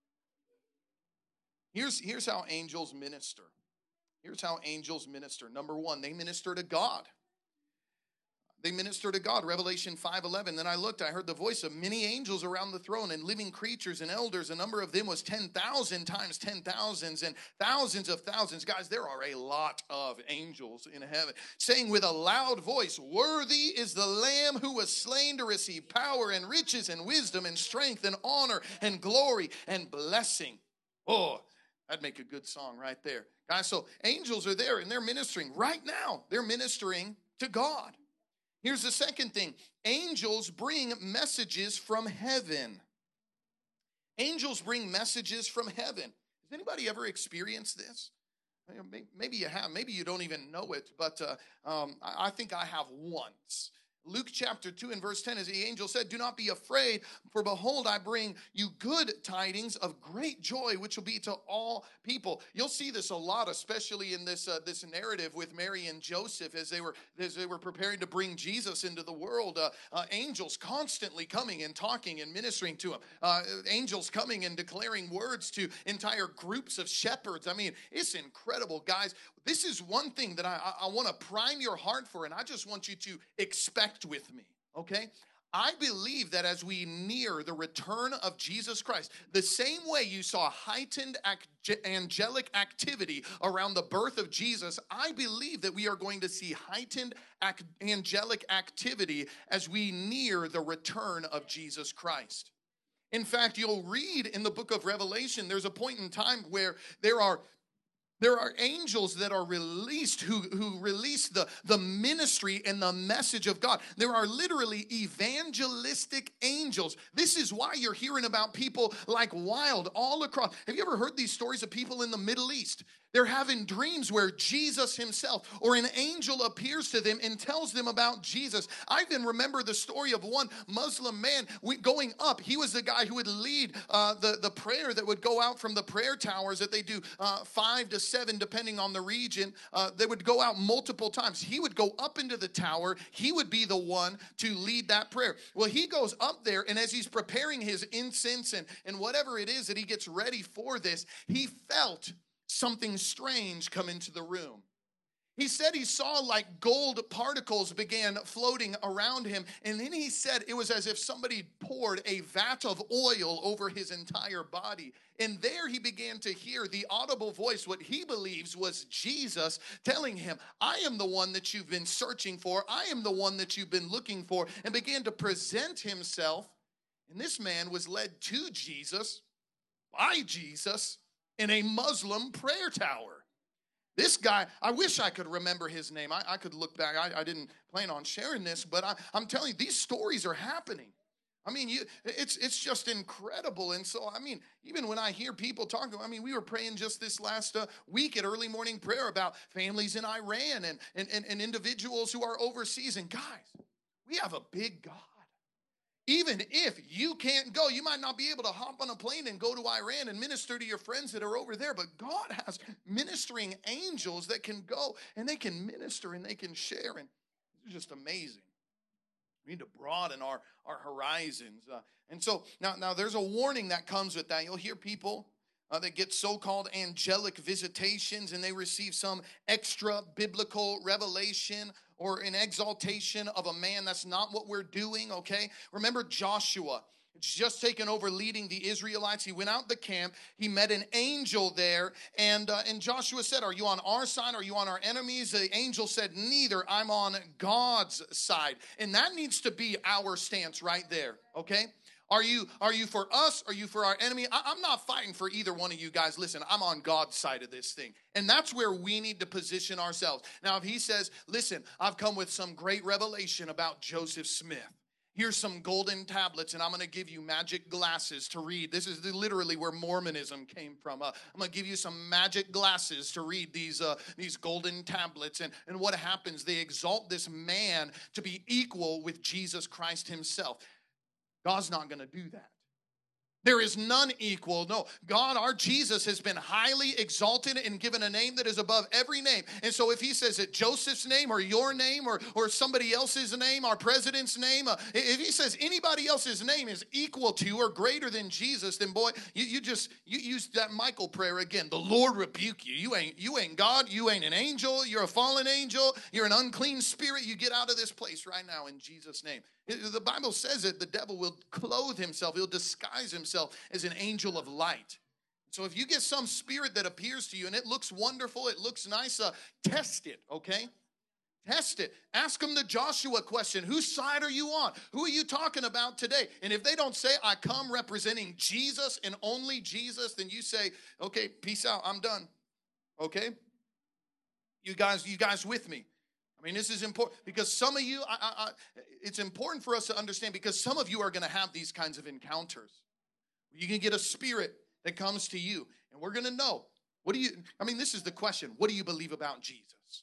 Here's, here's how angels minister. Here's how angels minister. Number one, they minister to God. They minister to God. Revelation five eleven. Then I looked, I heard the voice of many angels around the throne and living creatures and elders. A number of them was ten thousand times ten thousands and thousands of thousands. Guys, there are a lot of angels in heaven, saying with a loud voice, worthy is the Lamb who was slain to receive power and riches and wisdom and strength and honor and glory and blessing. Oh, that'd make a good song right there. Guys, so angels are there and they're ministering right now. They're ministering to God. Here's the second thing. Angels bring messages from heaven. Angels bring messages from heaven. Has anybody ever experienced this? Maybe you have. Maybe you don't even know it, but uh, um, I think I have once. Luke chapter two and verse ten, as the angel said, do not be afraid, for behold, I bring you good tidings of great joy, which will be to all people. You'll see this a lot, especially in this uh, this narrative with Mary and Joseph as they were as they were preparing to bring Jesus into the world. Uh, uh, angels constantly coming and talking and ministering to him. Uh, angels coming and declaring words to entire groups of shepherds. I mean, it's incredible, guys. This is one thing that I, I, I want to prime your heart for, and I just want you to expect with me, okay? I believe that as we near the return of Jesus Christ, the same way you saw heightened angelic activity around the birth of Jesus, I believe that we are going to see heightened angelic activity as we near the return of Jesus Christ. In fact, you'll read in the book of Revelation, there's a point in time where there are There are angels that are released who, who release the, the ministry and the message of God. There are literally evangelistic angels. This is why you're hearing about people like wild all across. Have you ever heard these stories of people in the Middle East? They're having dreams where Jesus himself or an angel appears to them and tells them about Jesus. I even remember the story of one Muslim man going up. He was the guy who would lead uh, the, the prayer that would go out from the prayer towers that they do uh, five to seven, depending on the region. Uh, they would go out multiple times. He would go up into the tower. He would be the one to lead that prayer. Well, he goes up there, and as he's preparing his incense and, and whatever it is that he gets ready for this, he felt something strange come into the room. He said he saw like gold particles began floating around him. And then he said it was as if somebody poured a vat of oil over his entire body. And there he began to hear the audible voice, what he believes was Jesus, telling him, I am the one that you've been searching for. I am the one that you've been looking for. And began to present himself. And this man was led to Jesus, by Jesus, in a Muslim prayer tower. This guy, I wish I could remember his name. I, I could look back. I, I didn't plan on sharing this, but I, I'm telling you, these stories are happening. I mean, you, it's it's just incredible. And so, I mean, even when I hear people talking, I mean, we were praying just this last uh, week at early morning prayer about families in Iran and, and, and, and individuals who are overseas. And guys, we have a big God. Even if you can't go, you might not be able to hop on a plane and go to Iran and minister to your friends that are over there. But God has ministering angels that can go and they can minister and they can share. And it's just amazing. We need to broaden our, our horizons. Uh, and so now, now there's a warning that comes with that. You'll hear people uh, that get so-called angelic visitations and they receive some extra biblical revelation or an exaltation of a man. That's not what we're doing, okay? Remember Joshua. Just taken over leading the Israelites. He went out the camp. He met an angel there. And, uh, and Joshua said, are you on our side? Are you on our enemies? The angel said, neither. I'm on God's side. And that needs to be our stance right there, okay? Are you, are you for us? Are you for our enemy? I, I'm not fighting for either one of you guys. Listen, I'm on God's side of this thing. And that's where we need to position ourselves. Now, if he says, listen, I've come with some great revelation about Joseph Smith. Here's some golden tablets, and I'm going to give you magic glasses to read. This is literally where Mormonism came from. Uh, I'm going to give you some magic glasses to read these uh, these golden tablets. And, and what happens? They exalt this man to be equal with Jesus Christ himself. God's not going to do that. There is none equal. No, God, our Jesus, has been highly exalted and given a name that is above every name. And so if he says that Joseph's name or your name or, or somebody else's name, our president's name, uh, if he says anybody else's name is equal to or greater than Jesus, then boy, you, you just, you use that Michael prayer again. The Lord rebuke you. You ain't, you ain't God. You ain't an angel. You're a fallen angel. You're an unclean spirit. You get out of this place right now in Jesus' name. The Bible says that the devil will clothe himself. He'll disguise himself as an angel of light. So if you get some spirit that appears to you and it looks wonderful, it looks nice, uh, test it, okay? Test it. Ask them the Joshua question. Whose side are you on? Who are you talking about today? And if they don't say, I come representing Jesus and only Jesus, then you say, okay, peace out. I'm done. Okay? You guys, you guys with me? I mean, this is important because some of you, I, I, I, it's important for us to understand because some of you are going to have these kinds of encounters. You can get a spirit that comes to you, and we're going to know. What do you, I mean, this is the question. What do you believe about Jesus?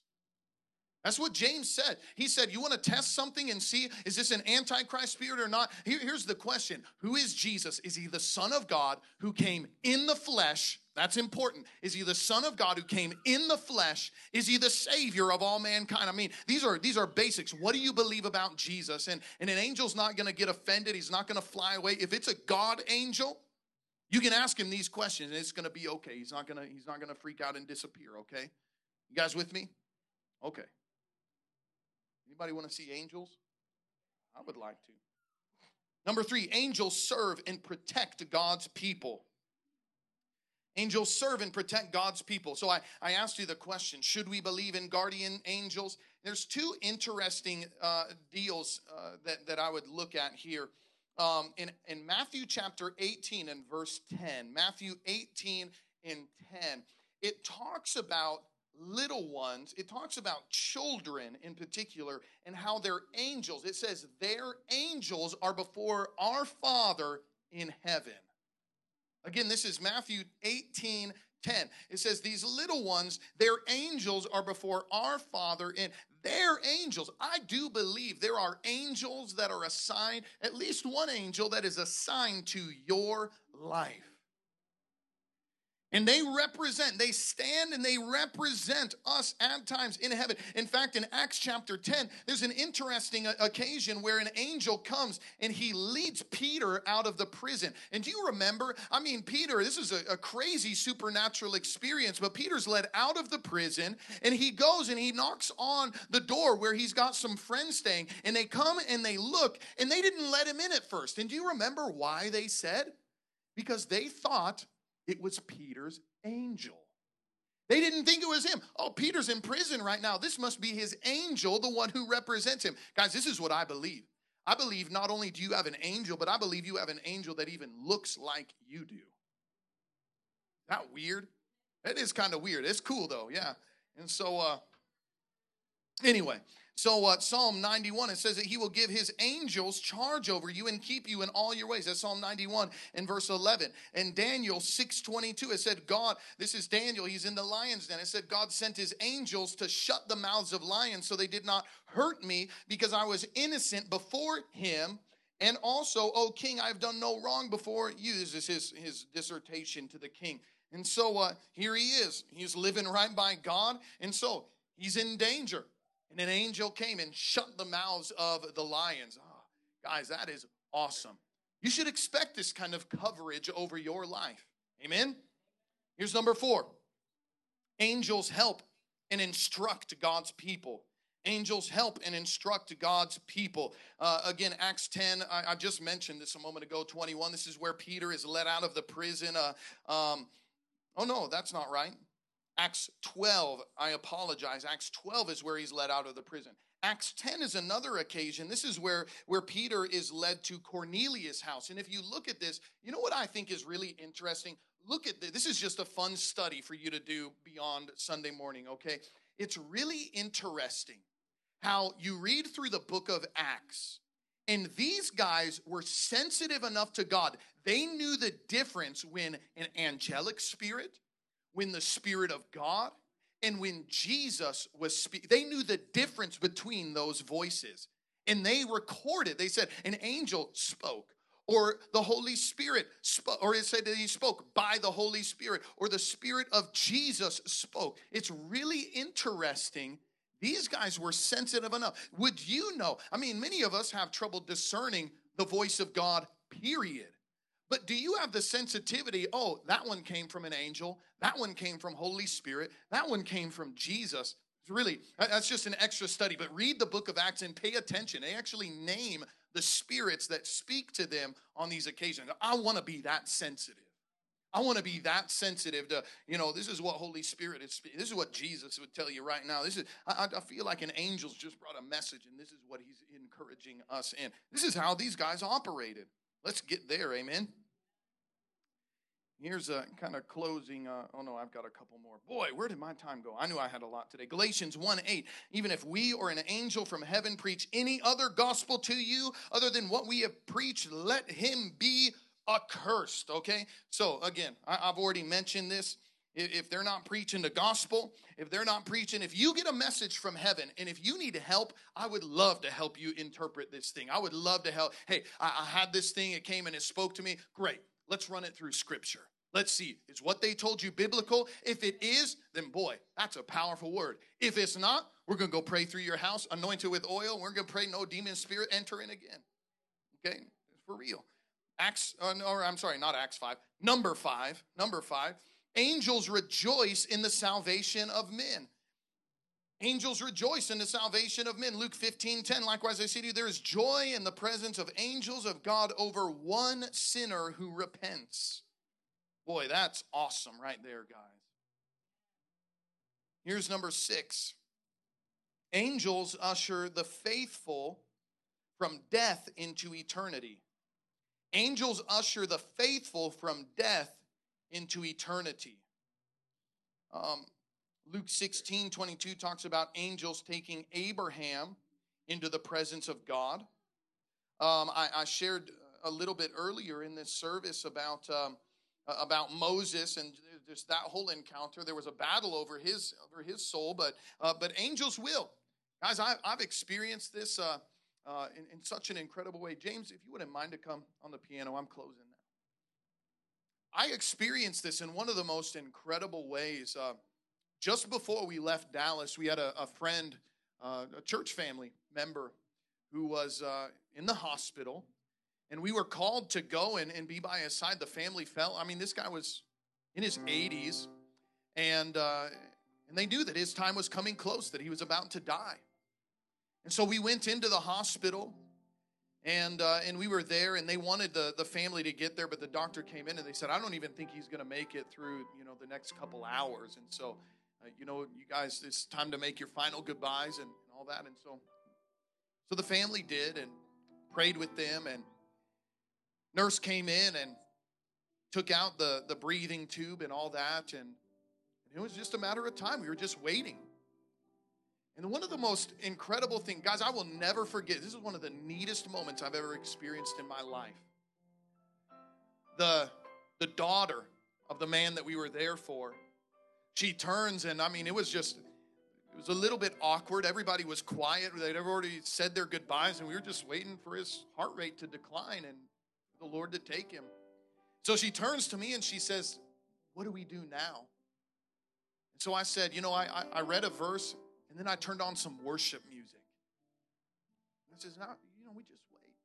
That's what James said. He said, you want to test something and see, is this an antichrist spirit or not? Here, here's the question. Who is Jesus? Is he the Son of God who came in the flesh? That's important. Is he the Son of God who came in the flesh? Is he the Savior of all mankind? I mean, these are these are basics. What do you believe about Jesus? And, and an angel's not going to get offended. He's not going to fly away. If it's a God angel, you can ask him these questions, and it's going to be okay. He's not going to he's not going to freak out and disappear, okay? You guys with me? Okay. Anybody want to see angels? I would like to. Number three, angels serve and protect God's people. Angels serve and protect God's people. So I, I asked you the question, should we believe in guardian angels? There's two interesting uh, deals uh, that, that I would look at here. Um, in, in Matthew chapter eighteen and verse ten, Matthew eighteen and ten, it talks about little ones. It talks about children in particular and how they're angels. It says their angels are before our Father in heaven. Again, this is Matthew eighteen ten. It says these little ones, their angels are before our Father in their angels. I do believe there are angels that are assigned, at least one angel that is assigned to your life. And they represent, they stand and they represent us at times in heaven. In fact, in Acts chapter ten, there's an interesting occasion where an angel comes and he leads Peter out of the prison. And do you remember? I mean, Peter, this is a, a crazy supernatural experience, but Peter's led out of the prison and he goes and he knocks on the door where he's got some friends staying. And they come and they look and they didn't let him in at first. And do you remember why they said? Because they thought it was Peter's angel. They didn't think it was him. Oh, Peter's in prison right now. This must be his angel, the one who represents him. Guys, this is what I believe. I believe not only do you have an angel, but I believe you have an angel that even looks like you do. That weird? It is kind of weird. It's cool though, yeah. And so, uh, anyway, so uh, Psalm ninety-one, it says that he will give his angels charge over you and keep you in all your ways. That's Psalm ninety-one and verse eleven. And Daniel six twenty-two, it said God, this is Daniel, he's in the lion's den. It said God sent his angels to shut the mouths of lions so they did not hurt me because I was innocent before him. And also, O king, I have done no wrong before you. This is his, his dissertation to the king. And so uh, here he is. He's living right by God. And so he's in danger. And an angel came and shut the mouths of the lions. Oh, guys, that is awesome. You should expect this kind of coverage over your life. Amen? Here's number four. Angels help and instruct God's people. Angels help and instruct God's people. Uh, again, Acts ten, I, I just mentioned this a moment ago, twenty-one. This is where Peter is let out of the prison. Uh, um, oh, no, that's not right. Acts twelve, I apologize. Acts twelve is where he's led out of the prison. Acts ten is another occasion. This is where, where Peter is led to Cornelius' house. And if you look at this, you know what I think is really interesting? Look at this. This is just a fun study for you to do beyond Sunday morning, okay? It's really interesting how you read through the book of Acts, and these guys were sensitive enough to God. They knew the difference when an angelic spirit, when the Spirit of God, and when Jesus was speaking. They knew the difference between those voices. And they recorded, they said, an angel spoke, or the Holy Spirit spoke, or it said that he spoke by the Holy Spirit, or the Spirit of Jesus spoke. It's really interesting. These guys were sensitive enough. Would you know? I mean, many of us have trouble discerning the voice of God, period. But do you have the sensitivity, oh, that one came from an angel, that one came from Holy Spirit, that one came from Jesus? It's really, that's just an extra study. But read the book of Acts and pay attention. They actually name the spirits that speak to them on these occasions. I want to be that sensitive. I want to be that sensitive to, you know, this is what Holy Spirit is. This is what Jesus would tell you right now. This is, I, I feel like an angel's just brought a message, and this is what he's encouraging us in. This is how these guys operated. Let's get there, amen? Here's a kind of closing. Uh, oh, no, I've got a couple more. Boy, where did my time go? I knew I had a lot today. Galatians one eight, even if we or an angel from heaven preach any other gospel to you other than what we have preached, let him be accursed, okay? So, again, I, I've already mentioned this. If they're not preaching the gospel, if they're not preaching, if you get a message from heaven and if you need help, I would love to help you interpret this thing. I would love to help. Hey, I, I had this thing. It came and it spoke to me. Great. Let's run it through Scripture. Let's see. Is what they told you biblical? If it is, then boy, that's a powerful word. If it's not, we're going to go pray through your house, anoint it with oil. We're going to pray no demon spirit enter in again. Okay? For real. Acts, uh, or I'm sorry, not Acts five. Number five. Number five. Angels rejoice in the salvation of men. Angels rejoice in the salvation of men. Luke fifteen ten. Likewise, I say to you, there is joy in the presence of angels of God over one sinner who repents. Boy, that's awesome right there, guys. Here's number six. Angels usher the faithful from death into eternity. Angels usher the faithful from death into eternity. Um, Luke sixteen twenty-two talks about angels taking Abraham into the presence of God. Um, I, I shared a little bit earlier in this service about um, about Moses and just that whole encounter. There was a battle over his over his soul, but uh, but angels will, guys. I, I've experienced this uh, uh, in, in such an incredible way. James, if you wouldn't mind to come on the piano, I'm closing now. I experienced this in one of the most incredible ways. Uh, Just before we left Dallas, we had a, a friend, uh, a church family member who was uh, in the hospital, and we were called to go and, and be by his side. The family felt, I mean, this guy was in his eighties, and uh, and they knew that his time was coming close, that he was about to die. And so we went into the hospital, and uh, and we were there, and they wanted the, the family to get there, but the doctor came in, and they said, I don't even think he's going to make it through, you know, the next couple hours. And so Uh, you know, you guys, it's time to make your final goodbyes and, and all that. And so, so the family did and prayed with them. And nurse came in and took out the, the breathing tube and all that. And, and it was just a matter of time. We were just waiting. And one of the most incredible things, guys, I will never forget. This is one of the neatest moments I've ever experienced in my life. The, the daughter of the man that we were there for, she turns, and I mean, it was just, it was a little bit awkward. Everybody was quiet. They'd already said their goodbyes, and we were just waiting for his heart rate to decline and the Lord to take him. So she turns to me and she says, what do we do now? And so I said, you know, I, I, I read a verse, and then I turned on some worship music. And I says, no, you know, we just wait.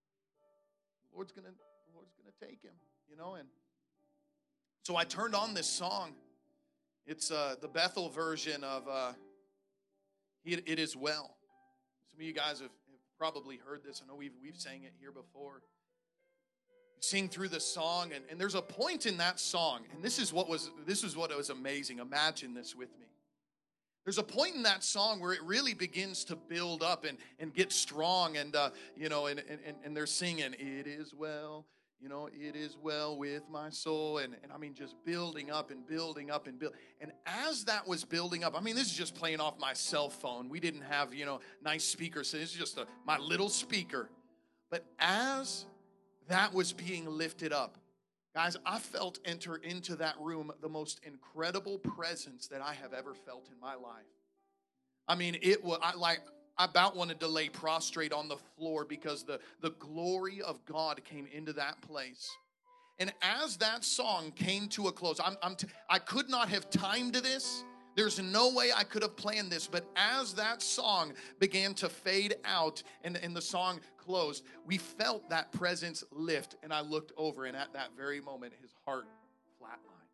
The Lord's gonna, the Lord's gonna take him, you know, and so I turned on this song. It's uh, the Bethel version of uh, it, it Is Well. Some of you guys have, have probably heard this. I know we've, we've sang it here before. You sing through the song, and, and there's a point in that song, and this is what was this is what was amazing. Imagine this with me. There's a point in that song where it really begins to build up and, and get strong, and uh, you know, and, and, and they're singing, it is well. You know, it is well with my soul. And, and I mean, just building up and building up and build. And as that was building up, I mean, this is just playing off my cell phone. We didn't have, you know, nice speakers. So it's just a, my little speaker. But as that was being lifted up, guys, I felt enter into that room the most incredible presence that I have ever felt in my life. I mean, it was I like... I about wanted to lay prostrate on the floor because the, the glory of God came into that place. And as that song came to a close, I'm, I'm t- I could not have timed this. There's no way I could have planned this. But as that song began to fade out and, and the song closed, we felt that presence lift. And I looked over, and at that very moment, his heart flatlined.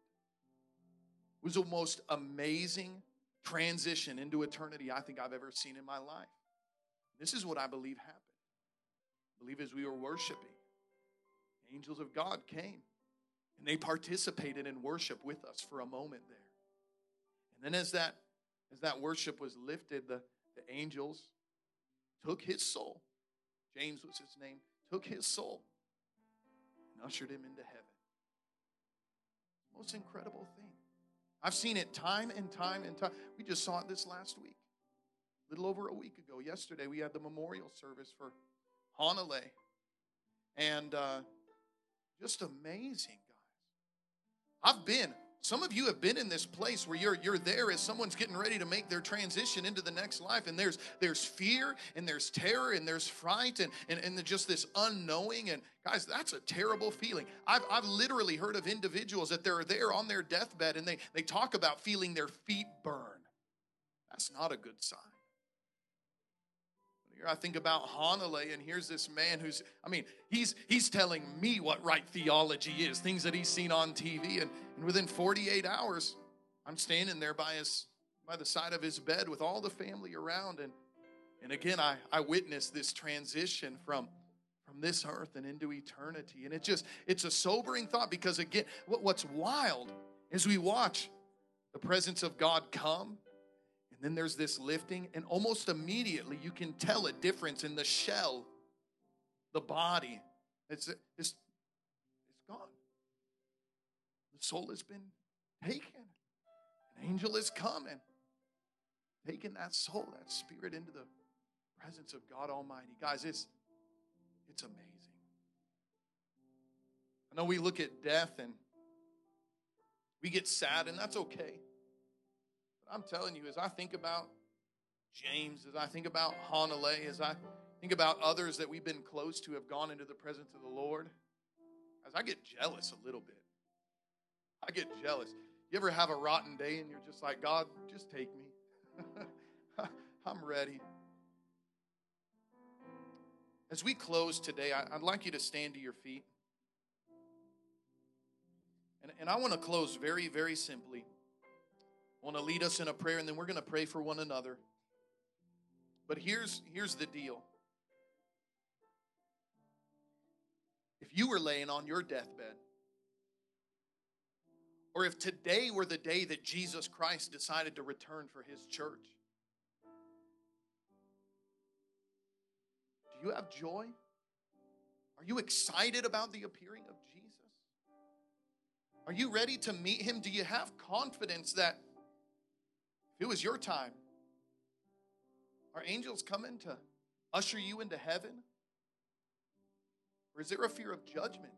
It was the most amazing transition into eternity I think I've ever seen in my life. This is what I believe happened. I believe as we were worshiping, angels of God came and they participated in worship with us for a moment there. And then as that as that worship was lifted, the, the angels took his soul. James was his name, took his soul and ushered him into heaven. Most incredible thing. I've seen it time and time and time. We just saw it this last week. A little over a week ago. Yesterday, we had the memorial service for Hanalei. And uh, just amazing, guys. I've been, some of you have been in this place where you're you're there as someone's getting ready to make their transition into the next life. And there's there's fear, and there's terror, and there's fright, and, and, and just this unknowing. And guys, that's a terrible feeling. I've, I've literally heard of individuals that they're there on their deathbed, and they, they talk about feeling their feet burn. That's not a good sign. Here I think about Hanalei, and here's this man who's, I mean, he's he's telling me what right theology is, things that he's seen on T V, and, and within forty-eight hours, I'm standing there by his by the side of his bed with all the family around. And, and again, I, I witnessed this transition from, from this earth and into eternity. And it just, it's a sobering thought because, again, what, what's wild is we watch the presence of God come, and then there's this lifting, and almost immediately you can tell a difference in the shell, the body. It's, it's, it's gone. The soul has been taken. An angel is coming, taking that soul, that spirit into the presence of God Almighty. Guys, it's, it's amazing. I know we look at death and we get sad, and that's okay. But I'm telling you, as I think about James, as I think about Hanalei, as I think about others that we've been close to have gone into the presence of the Lord, as I get jealous a little bit. I get jealous. You ever have a rotten day and you're just like, God, just take me. I'm ready. As we close today, I'd like you to stand to your feet. And, and I want to close very, very simply. I want to lead us in a prayer, and then we're going to pray for one another. But here's, here's the deal. If you were laying on your deathbed, or if today were the day that Jesus Christ decided to return for his church, do you have joy? Are you excited about the appearing of Jesus? Are you ready to meet him? Do you have confidence that if it was your time, are angels coming to usher you into heaven? Or is there a fear of judgment?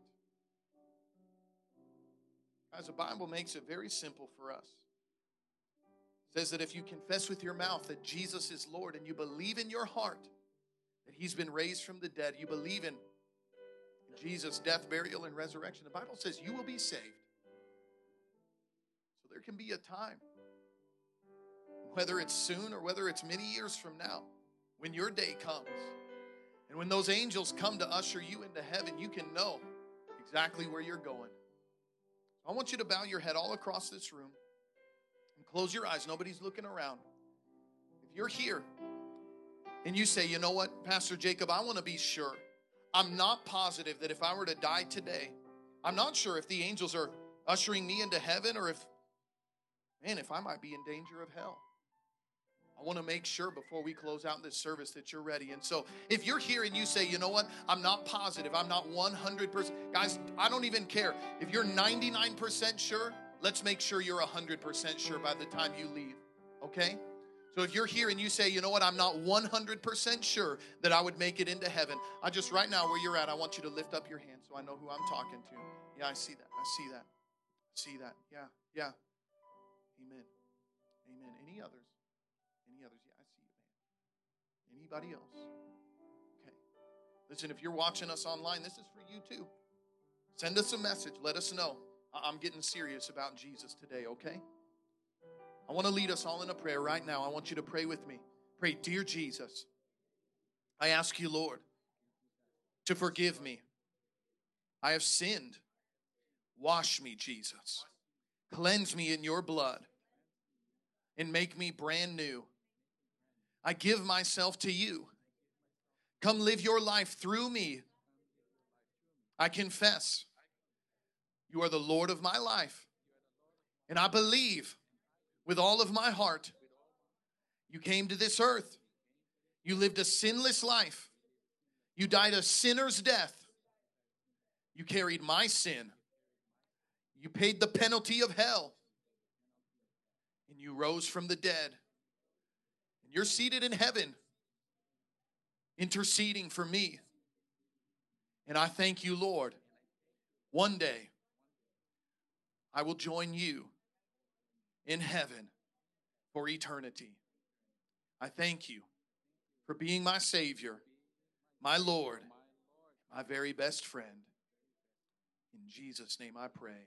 Guys, the Bible makes it very simple for us. It says that if you confess with your mouth that Jesus is Lord and you believe in your heart that he's been raised from the dead, you believe in Jesus' death, burial, and resurrection, the Bible says you will be saved. So there can be a time, whether it's soon or whether it's many years from now, when your day comes. And when those angels come to usher you into heaven, you can know exactly where you're going. I want you to bow your head all across this room and close your eyes. Nobody's looking around. If you're here and you say, you know what, Pastor Jacob, I want to be sure. I'm not positive that if I were to die today, I'm not sure if the angels are ushering me into heaven or if, man, if I might be in danger of hell. I want to make sure before we close out this service that you're ready. And so if you're here and you say, you know what, I'm not positive, I'm not one hundred percent. Guys, I don't even care. If you're ninety-nine percent sure, let's make sure you're one hundred percent sure by the time you leave, okay? So if you're here and you say, you know what, I'm not one hundred percent sure that I would make it into heaven, I just, right now where you're at, I want you to lift up your hand so I know who I'm talking to. Yeah, I see that. I see that. I see that. Yeah, yeah. Amen. Amen. Any others? Any others? Yeah, I see you, man. Anybody else? Okay. Listen, if you're watching us online, this is for you too. Send us a message. Let us know. I'm getting serious about Jesus today, okay? I want to lead us all in a prayer right now. I want you to pray with me. Pray, dear Jesus, I ask you, Lord, to forgive me. I have sinned. Wash me, Jesus. Cleanse me in your blood and make me brand new. I give myself to you. Come live your life through me. I confess you are the Lord of my life. And I believe with all of my heart you came to this earth. You lived a sinless life. You died a sinner's death. You carried my sin. You paid the penalty of hell. And you rose from the dead. And you're seated in heaven, interceding for me. And I thank you, Lord. One day, I will join you in heaven for eternity. I thank you for being my Savior, my Lord, my very best friend. In Jesus' name I pray.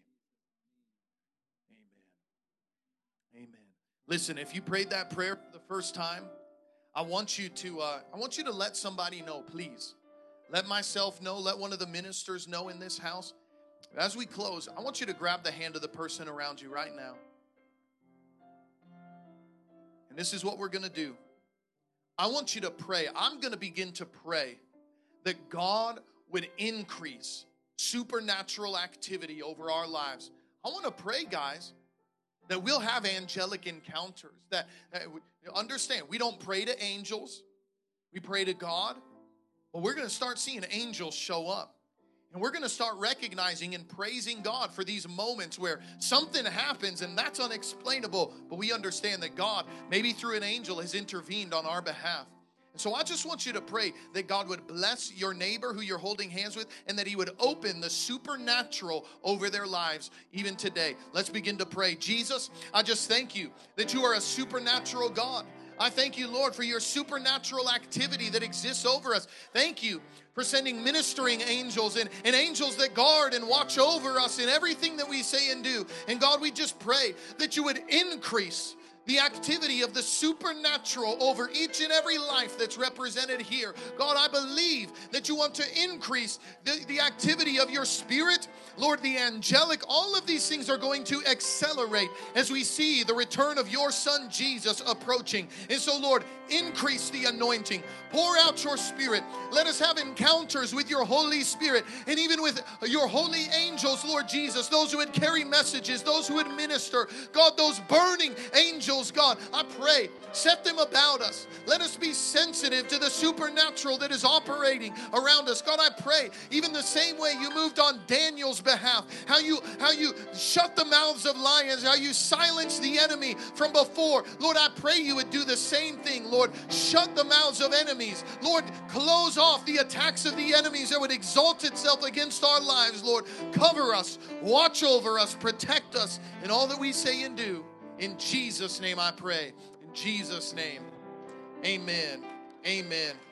Amen. Amen. Listen, if you prayed that prayer for the first time, I want you to uh, I want you to let somebody know, please. Let myself know, let one of the ministers know in this house. As we close, I want you to grab the hand of the person around you right now. This is what we're going to do. I want you to pray. I'm going to begin to pray that God would increase supernatural activity over our lives. I want to pray, guys, that we'll have angelic encounters. That, that we, understand, we don't pray to angels. We pray to God. But we're going to start seeing angels show up. And we're going to start recognizing and praising God for these moments where something happens and that's unexplainable. But we understand that God, maybe through an angel, has intervened on our behalf. And so I just want you to pray that God would bless your neighbor who you're holding hands with and that he would open the supernatural over their lives even today. Let's begin to pray. Jesus, I just thank you that you are a supernatural God. I thank you, Lord, for your supernatural activity that exists over us. Thank you for sending ministering angels and, and angels that guard and watch over us in everything that we say and do. And God, we just pray that you would increase the activity of the supernatural over each and every life that's represented here. God, I believe that you want to increase the, the activity of your spirit. Lord, the angelic, all of these things are going to accelerate as we see the return of your son Jesus approaching. And so, Lord, increase the anointing. Pour out your spirit. Let us have encounters with your Holy Spirit and even with your holy angels, Lord Jesus, those who would carry messages, those who would minister. God, those burning angels, God, I pray, set them about us. Let us be sensitive to the supernatural that is operating around us. God, I pray, even the same way you moved on Daniel's behalf, how you how you shut the mouths of lions, how you silenced the enemy from before. Lord, I pray you would do the same thing. Lord, shut the mouths of enemies. Lord, close off the attacks of the enemies that would exalt itself against our lives. Lord, cover us, watch over us, protect us in all that we say and do. In Jesus' name I pray. In Jesus' name, amen. Amen.